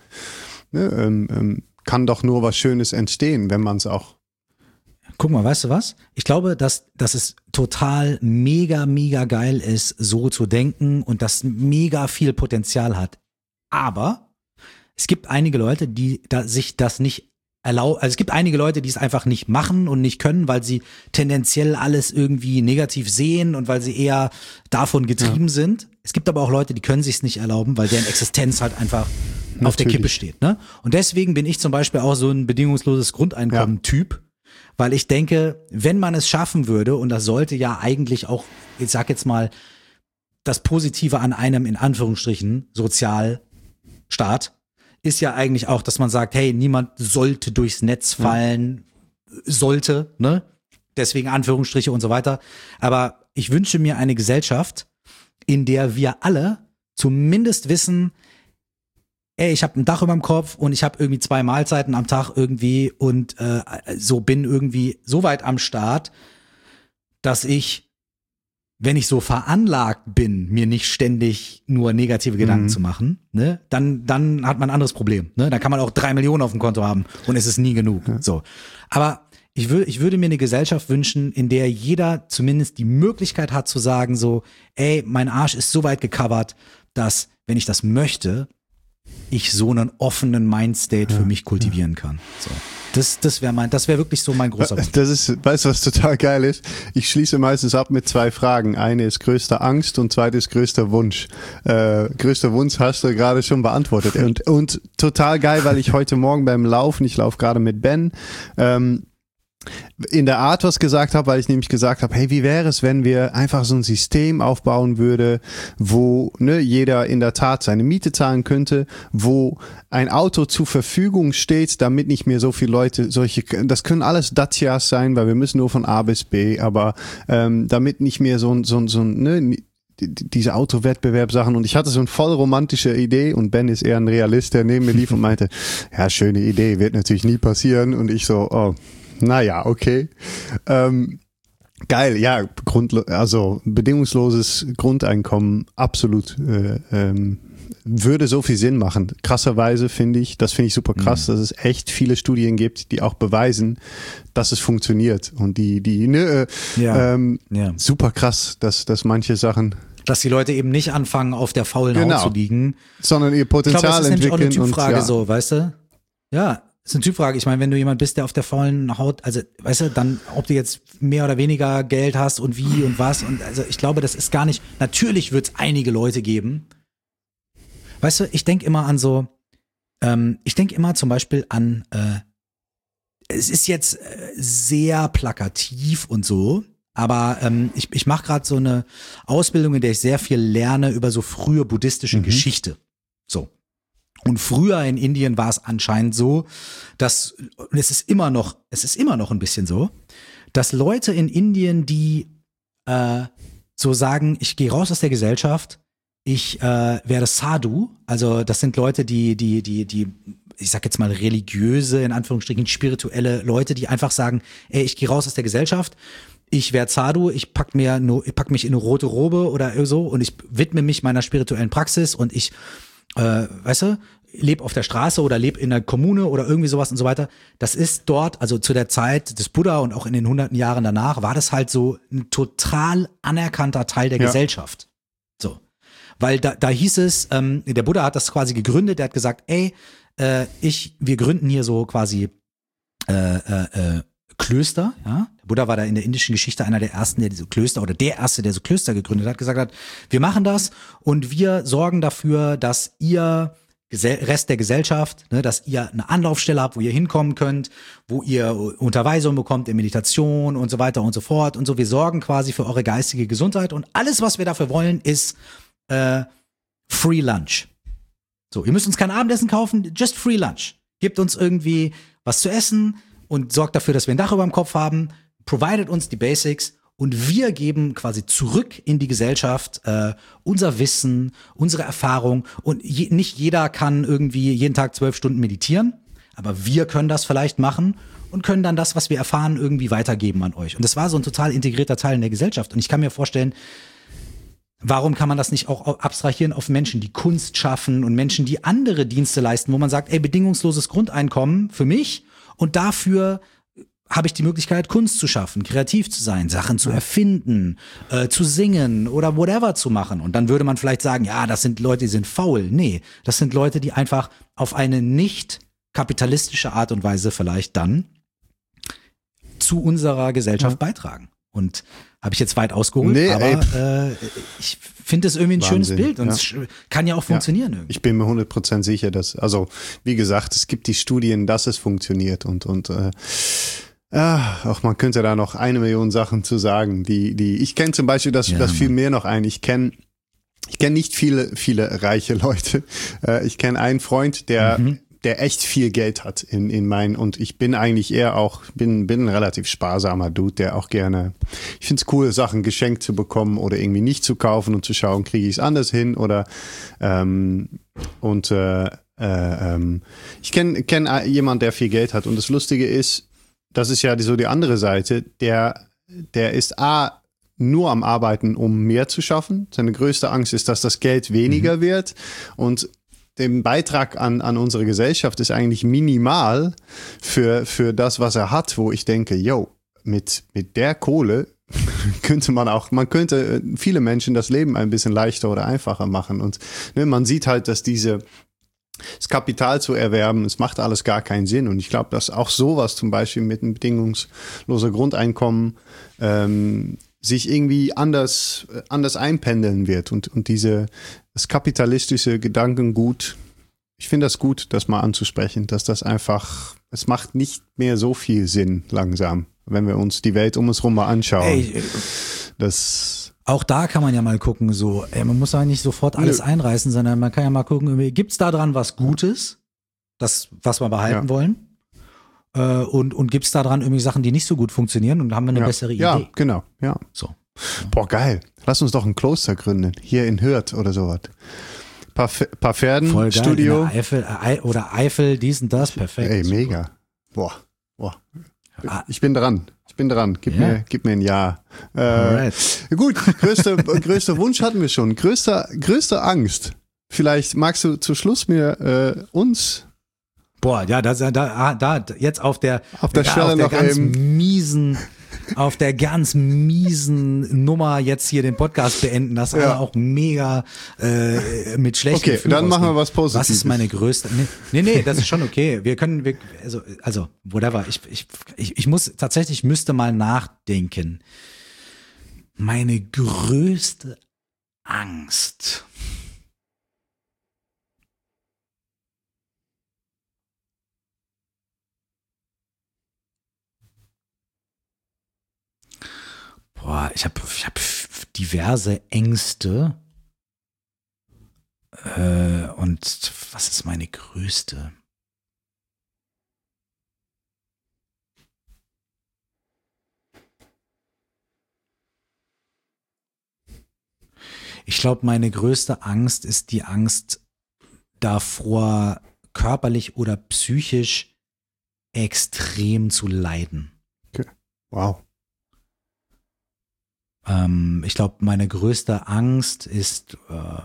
kann doch nur was Schönes entstehen, wenn man es auch. Guck mal, weißt du was? Ich glaube, dass es total mega, mega geil ist, so zu denken und das mega viel Potenzial hat. Aber es gibt einige Leute, die sich das nicht erlauben. Also es gibt einige Leute, die es einfach nicht machen und nicht können, weil sie tendenziell alles irgendwie negativ sehen und weil sie eher davon getrieben sind. Es gibt aber auch Leute, die können sich es nicht erlauben, weil deren Existenz halt einfach auf der Kippe steht. Ne? Und deswegen bin ich zum Beispiel auch so ein bedingungsloses Grundeinkommen-Typ. Weil ich denke, wenn man es schaffen würde, und das sollte ja eigentlich auch, ich sag jetzt mal, das Positive an einem, in Anführungsstrichen, Sozialstaat, ist ja eigentlich auch, dass man sagt, hey, niemand sollte durchs Netz fallen, sollte, ne? Deswegen Anführungsstriche und so weiter. Aber ich wünsche mir eine Gesellschaft, in der wir alle zumindest wissen, ey, ich habe ein Dach über dem Kopf und ich habe irgendwie 2 Mahlzeiten am Tag irgendwie und so bin irgendwie so weit am Start, dass ich, wenn ich so veranlagt bin, mir nicht ständig nur negative Gedanken zu machen, ne, dann hat man ein anderes Problem. Ne? Dann kann man auch 3 Millionen auf dem Konto haben und es ist nie genug. So. Aber ich würde mir eine Gesellschaft wünschen, in der jeder zumindest die Möglichkeit hat zu sagen so, ey, mein Arsch ist so weit gecovert, dass, wenn ich das möchte, ich so einen offenen Mindstate für mich kultivieren kann. So. Das wäre wirklich so mein großer Wunsch. Weißt du, was total geil ist? Ich schließe meistens ab mit 2 Fragen. Eine ist größter Angst und zweite ist größter Wunsch. Größter Wunsch hast du gerade schon beantwortet. Und total geil, weil ich heute Morgen beim Laufen, ich laufe gerade mit Ben, in der Art was gesagt habe, weil ich nämlich gesagt habe, hey, wie wäre es, wenn wir einfach so ein System aufbauen würde, wo jeder in der Tat seine Miete zahlen könnte, wo ein Auto zur Verfügung steht, damit nicht mehr so viele Leute das können alles Dacias sein, weil wir müssen nur von A bis B, aber damit nicht mehr diese Autowettbewerbssachen, und ich hatte so eine voll romantische Idee und Ben ist eher ein Realist, der neben mir lief und meinte, ja, schöne Idee, wird natürlich nie passieren, und ich so, oh, naja, okay. Geil, ja, also bedingungsloses Grundeinkommen, absolut, würde so viel Sinn machen. Krasserweise finde ich super krass, dass es echt viele Studien gibt, die auch beweisen, dass es funktioniert, und super krass, dass manche Sachen, dass die Leute eben nicht anfangen, auf der faulen Haut zu liegen, sondern ihr Potenzial entwickeln. Ich glaube, das ist nämlich auch eine Typfrage, so, weißt du? Ja. Das ist eine Typfrage. Ich meine, wenn du jemand bist, der auf der faulen Haut, also, weißt du, dann, ob du jetzt mehr oder weniger Geld hast und wie und was, und also ich glaube, das ist gar nicht, natürlich wird es einige Leute geben. Weißt du, ich denke immer an so, ich denke immer zum Beispiel an, es ist jetzt sehr plakativ und so, aber ich mache gerade so eine Ausbildung, in der ich sehr viel lerne über so frühe buddhistische Geschichte. So. Und früher in Indien war es anscheinend so, dass, und es ist immer noch ein bisschen so, dass Leute in Indien, die so sagen, ich gehe raus aus der Gesellschaft, ich werde Sadhu, also das sind Leute, die ich sag jetzt mal religiöse, in Anführungsstrichen spirituelle Leute, die einfach sagen, ey, ich gehe raus aus der Gesellschaft, ich werde Sadhu, ich pack mich in eine rote Robe oder so und ich widme mich meiner spirituellen Praxis und ich weißt du, lebe auf der Straße oder lebe in einer Kommune oder irgendwie sowas und so weiter. Das ist dort, also zu der Zeit des Buddha und auch in den 100 Jahren danach, war das halt so ein total anerkannter Teil der Gesellschaft. So. Weil da hieß es, der Buddha hat das quasi gegründet, der hat gesagt, ey, wir gründen hier so quasi Klöster, ja. Der Buddha war da in der indischen Geschichte einer der ersten, der diese Klöster, oder der erste, der so Klöster gegründet hat, gesagt hat, wir machen das und wir sorgen dafür, dass ihr Rest der Gesellschaft, ne, dass ihr eine Anlaufstelle habt, wo ihr hinkommen könnt, wo ihr Unterweisung bekommt in Meditation und so weiter und so fort und so. Wir sorgen quasi für eure geistige Gesundheit und alles, was wir dafür wollen, ist Free Lunch. So, ihr müsst uns kein Abendessen kaufen, just Free Lunch. Gebt uns irgendwie was zu essen und sorgt dafür, dass wir ein Dach über dem Kopf haben, provided uns die Basics und wir geben quasi zurück in die Gesellschaft unser Wissen, unsere Erfahrung und nicht jeder kann irgendwie jeden Tag 12 Stunden meditieren, aber wir können das vielleicht machen und können dann das, was wir erfahren, irgendwie weitergeben an euch. Und das war so ein total integrierter Teil in der Gesellschaft. Und ich kann mir vorstellen, warum kann man das nicht auch abstrahieren auf Menschen, die Kunst schaffen und Menschen, die andere Dienste leisten, wo man sagt, ey, bedingungsloses Grundeinkommen für mich und dafür habe ich die Möglichkeit, Kunst zu schaffen, kreativ zu sein, Sachen zu erfinden, zu singen oder whatever zu machen. Und dann würde man vielleicht sagen, ja, das sind Leute, die sind faul. Nee, das sind Leute, die einfach auf eine nicht kapitalistische Art und Weise vielleicht dann zu unserer Gesellschaft beitragen. Und habe ich jetzt weit ausgeholt, aber ich finde es irgendwie ein schönes Bild und es kann ja auch funktionieren. Irgendwie. Ich bin mir 100% sicher, dass, also wie gesagt, es gibt die Studien, dass es funktioniert und auch man könnte da noch 1 Million Sachen zu sagen, die ich kenne zum Beispiel das viel mehr noch ein. Ich kenne nicht viele reiche Leute. Ich kenne einen Freund, der echt viel Geld hat in meinen, und ich bin eigentlich eher auch, bin ein relativ sparsamer Dude, der auch gerne, ich find's cool, Sachen geschenkt zu bekommen oder irgendwie nicht zu kaufen und zu schauen, kriege ich es anders hin oder ich kenn jemand, der viel Geld hat, und das Lustige ist, das ist ja so die andere Seite, der ist nur am Arbeiten, um mehr zu schaffen. Seine größte Angst ist, dass das Geld weniger wird, und der Beitrag an unsere Gesellschaft ist eigentlich minimal für das, was er hat, wo ich denke, mit der Kohle man könnte viele Menschen das Leben ein bisschen leichter oder einfacher machen. Und man sieht halt, dass das Kapital zu erwerben, es macht alles gar keinen Sinn. Und ich glaube, dass auch sowas zum Beispiel mit einem bedingungslosen Grundeinkommen sich irgendwie anders einpendeln wird. Und das kapitalistische Gedankengut, ich finde das gut, das mal anzusprechen, dass das einfach, es macht nicht mehr so viel Sinn langsam, wenn wir uns die Welt um uns rum mal anschauen. Auch da kann man ja mal gucken, so, man muss ja nicht sofort alles einreißen, sondern man kann ja mal gucken, gibt's da dran was Gutes, das, was wir behalten wollen? Und gibt's da dran irgendwie Sachen, die nicht so gut funktionieren, und haben wir eine bessere Idee? Ja, genau, ja. So. Boah, geil. Lass uns doch ein Kloster gründen, hier in Hürth oder sowas. Paar Pferden, voll geil, Studio. Eifel, dies und das, perfekt. Ey, mega. Boah. Ich bin dran. Gib mir ein Jahr. Gut, größter Wunsch hatten wir schon. Größte Angst. Vielleicht magst du zu Schluss mir uns. Boah, ja, da jetzt auf der ganz miesen Nummer jetzt hier den Podcast beenden, das alle auch mega mit schlechten Okay, dann machen wir was Positives. Was ist meine größte? Nee, das ist schon okay. Also whatever. Ich müsste mal nachdenken. Meine größte Angst. Boah, ich hab diverse Ängste. Und was ist meine größte? Ich glaube, meine größte Angst ist die Angst davor, körperlich oder psychisch extrem zu leiden. Okay. Wow. Ich glaube, meine größte Angst ist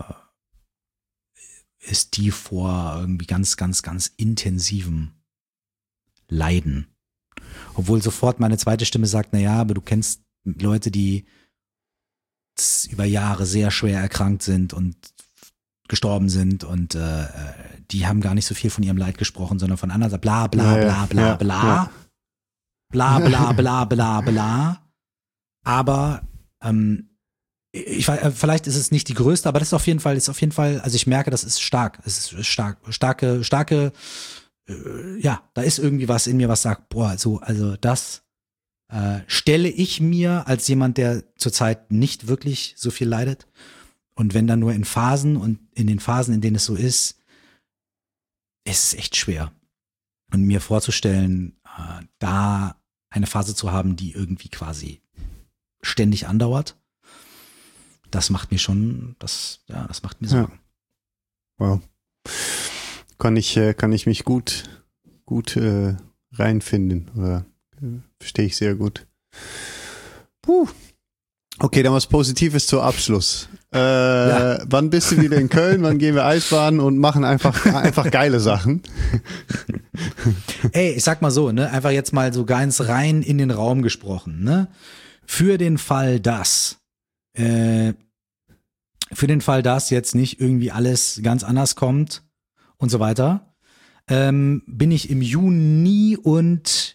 die vor irgendwie ganz, ganz, ganz intensivem Leiden. Obwohl sofort meine zweite Stimme sagt, naja, aber du kennst Leute, die über Jahre sehr schwer erkrankt sind und gestorben sind, und die haben gar nicht so viel von ihrem Leid gesprochen, sondern von anderen, bla bla bla bla bla, bla bla bla bla bla. Aber vielleicht ist es nicht die größte, aber das ist auf jeden Fall, also ich merke, das ist stark. Es ist starke, da ist irgendwie was in mir, was sagt, boah, so, also das stelle ich mir als jemand, der zurzeit nicht wirklich so viel leidet, und wenn dann nur in Phasen, und in den Phasen, in denen es so ist es echt schwer. Und mir vorzustellen, da eine Phase zu haben, die irgendwie quasi ständig andauert. Das macht mir schon, das macht mir Sorgen. Ja. Wow. Kann ich mich gut reinfinden, oder verstehe ich sehr gut. Puh. Okay, dann was Positives zum Abschluss. Wann bist du wieder in Köln? Wann gehen wir Eisbaden und machen einfach geile Sachen? Ey, ich sag mal so, ne, einfach jetzt mal so ganz rein in den Raum gesprochen, ne? Für den Fall, dass jetzt nicht irgendwie alles ganz anders kommt und so weiter, bin ich im Juni und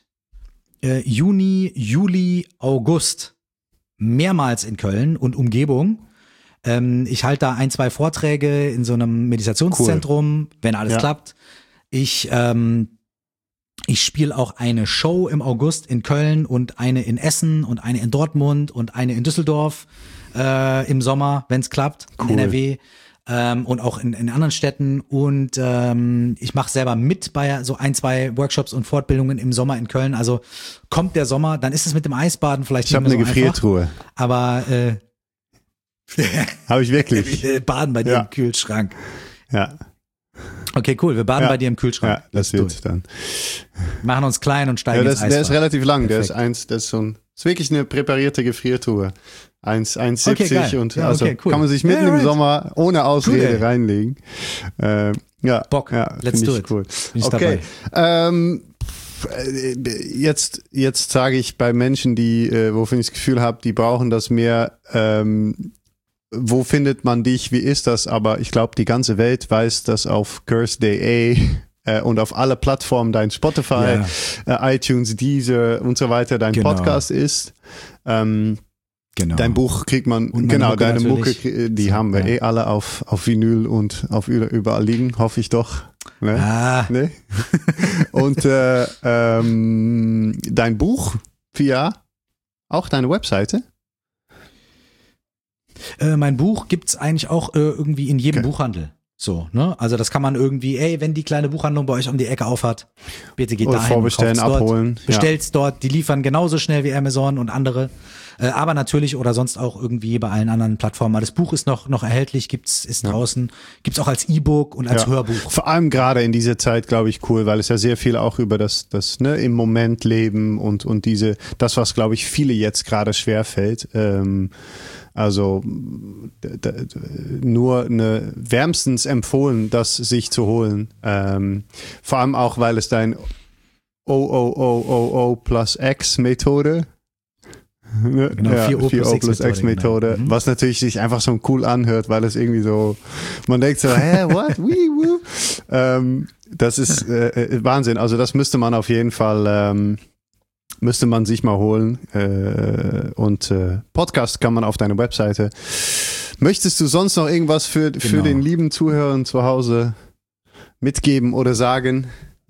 Juli, August mehrmals in Köln und Umgebung. Ich halte da 1, 2 Vorträge in so einem Meditationszentrum, wenn alles klappt. Ich spiele auch eine Show im August in Köln und eine in Essen und eine in Dortmund und eine in Düsseldorf im Sommer, wenn es klappt, in NRW. Und auch in anderen Städten, und ich mache selber mit bei so 1, 2 Workshops und Fortbildungen im Sommer in Köln. Also kommt der Sommer, dann ist es mit dem Eisbaden vielleicht nicht mehr so einfach. Ich habe eine Gefriertruhe. Aber habe ich wirklich. Wir baden bei dir im Kühlschrank. Ja. Okay, cool. Wir baden bei dir im Kühlschrank. Ja, das wird's dann. Machen uns klein und steigen ins Eisbad. Der ist relativ lang. Perfekt. Das ist wirklich eine präparierte Gefriertruhe. 1,70 und cool. Kann man sich mitten im Sommer ohne Ausrede reinlegen. Bock. Ja, Let's do it. Cool. Bin ich dabei. Jetzt sage ich bei Menschen, die, wofür ich das Gefühl habe, die brauchen das mehr, wo findet man dich, wie ist das? Aber ich glaube, die ganze Welt weiß, dass auf Curse.de und auf alle Plattformen dein Spotify, iTunes, Deezer und so weiter dein Podcast ist. Genau. Dein Buch kriegt man, deine Mucke, die haben wir alle auf Vinyl und auf überall liegen, hoffe ich doch. Ne? Ne? Und dein Buch, auch deine Webseite? Mein Buch gibt's eigentlich auch irgendwie in jedem Buchhandel. So, ne? Also das kann man irgendwie, wenn die kleine Buchhandlung bei euch um die Ecke aufhat, bitte geht dahin, vorbestellen, abholen. Bestellt's dort, die liefern genauso schnell wie Amazon und andere. Aber natürlich oder sonst auch irgendwie bei allen anderen Plattformen. Das Buch ist noch erhältlich, ist draußen, gibt's auch als E-Book und als Hörbuch. Vor allem gerade in dieser Zeit, glaube ich, cool, weil es ja sehr viel auch über das im Moment leben und das, was, glaube ich, viele jetzt gerade schwerfällt. Also nur wärmstens empfohlen, das sich zu holen. Vor allem auch, weil es dein O plus X Methode, genau, 4O plus X Methode, genau. Was natürlich sich einfach so cool anhört, weil es irgendwie so, man denkt so, what? Das ist Wahnsinn. Also das müsste man auf jeden Fall müsste man sich mal holen. Und Podcast kann man auf deiner Webseite. Möchtest du sonst noch irgendwas für den lieben Zuhörern zu Hause mitgeben oder sagen?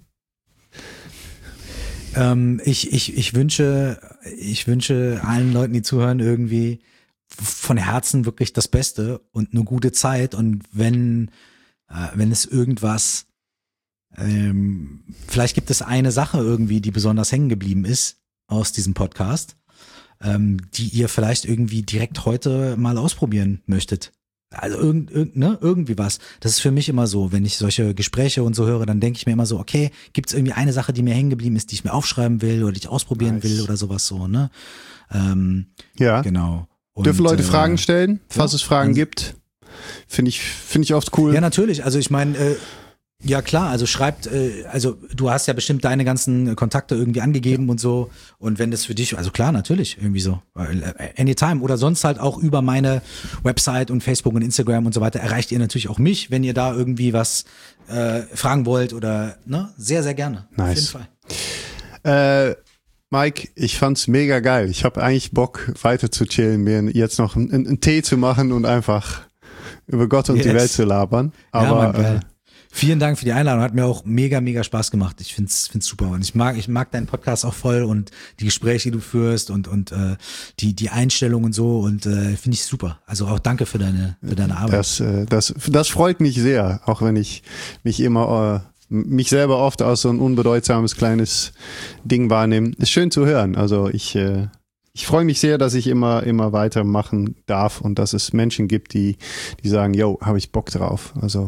Ich wünsche allen Leuten, die zuhören, irgendwie von Herzen wirklich das Beste und eine gute Zeit. Und wenn es irgendwas, vielleicht gibt es eine Sache irgendwie, die besonders hängen geblieben ist aus diesem Podcast, die ihr vielleicht irgendwie direkt heute mal ausprobieren möchtet. Also irgendwie was. Das ist für mich immer so, wenn ich solche Gespräche und so höre, dann denke ich mir immer so, okay, gibt es irgendwie eine Sache, die mir hängen geblieben ist, die ich mir aufschreiben will oder die ich ausprobieren will oder sowas so, ne? Genau. Und, dürfen Leute Fragen stellen, falls es Fragen gibt? Finde ich oft cool. Ja, natürlich. Also ich meine, ja klar, also schreibt, also du hast ja bestimmt deine ganzen Kontakte irgendwie angegeben und so, und wenn das für dich, also klar, natürlich, irgendwie so, anytime, oder sonst halt auch über meine Website und Facebook und Instagram und so weiter erreicht ihr natürlich auch mich, wenn ihr da irgendwie was fragen wollt oder, ne, sehr, sehr gerne. Nice. Auf jeden Fall. Mike, ich fand's mega geil. Ich habe eigentlich Bock, weiter zu chillen, mir jetzt noch einen Tee zu machen und einfach über Gott und die Welt zu labern. Aber ja, Mann, geil. Vielen Dank für die Einladung, hat mir auch mega, mega Spaß gemacht. Ich find's super und ich mag deinen Podcast auch voll und die Gespräche, die du führst und die Einstellung und so, und finde ich super. Also auch danke für deine Arbeit. Das freut mich sehr, auch wenn ich mich selber oft als so ein unbedeutsames kleines Ding wahrnehme. Ist schön zu hören. Also ich ich freue mich sehr, dass ich immer weitermachen darf und dass es Menschen gibt, die sagen, yo, habe ich Bock drauf. Also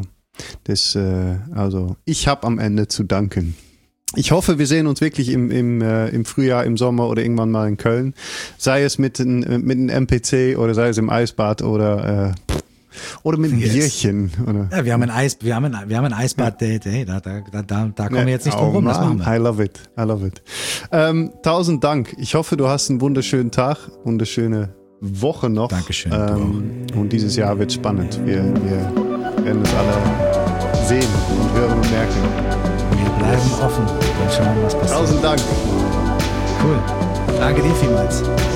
ich habe am Ende zu danken. Ich hoffe, wir sehen uns wirklich im Frühjahr, im Sommer oder irgendwann mal in Köln. Sei es mit einem MPC oder sei es im Eisbad oder mit einem Bierchen. Oder? Ja, wir haben ein Eisbad-Date. Hey, da kommen wir jetzt nicht drum rum. Das machen wir. I love it. 1000 Dank. Ich hoffe, du hast einen wunderschönen Tag, wunderschöne Woche noch. Dankeschön. Und dieses Jahr wird spannend. Wir werden es alle sehen und hören und merken. Wir bleiben offen und schauen, was passiert. 1000 Dank. Cool. Danke dir vielmals.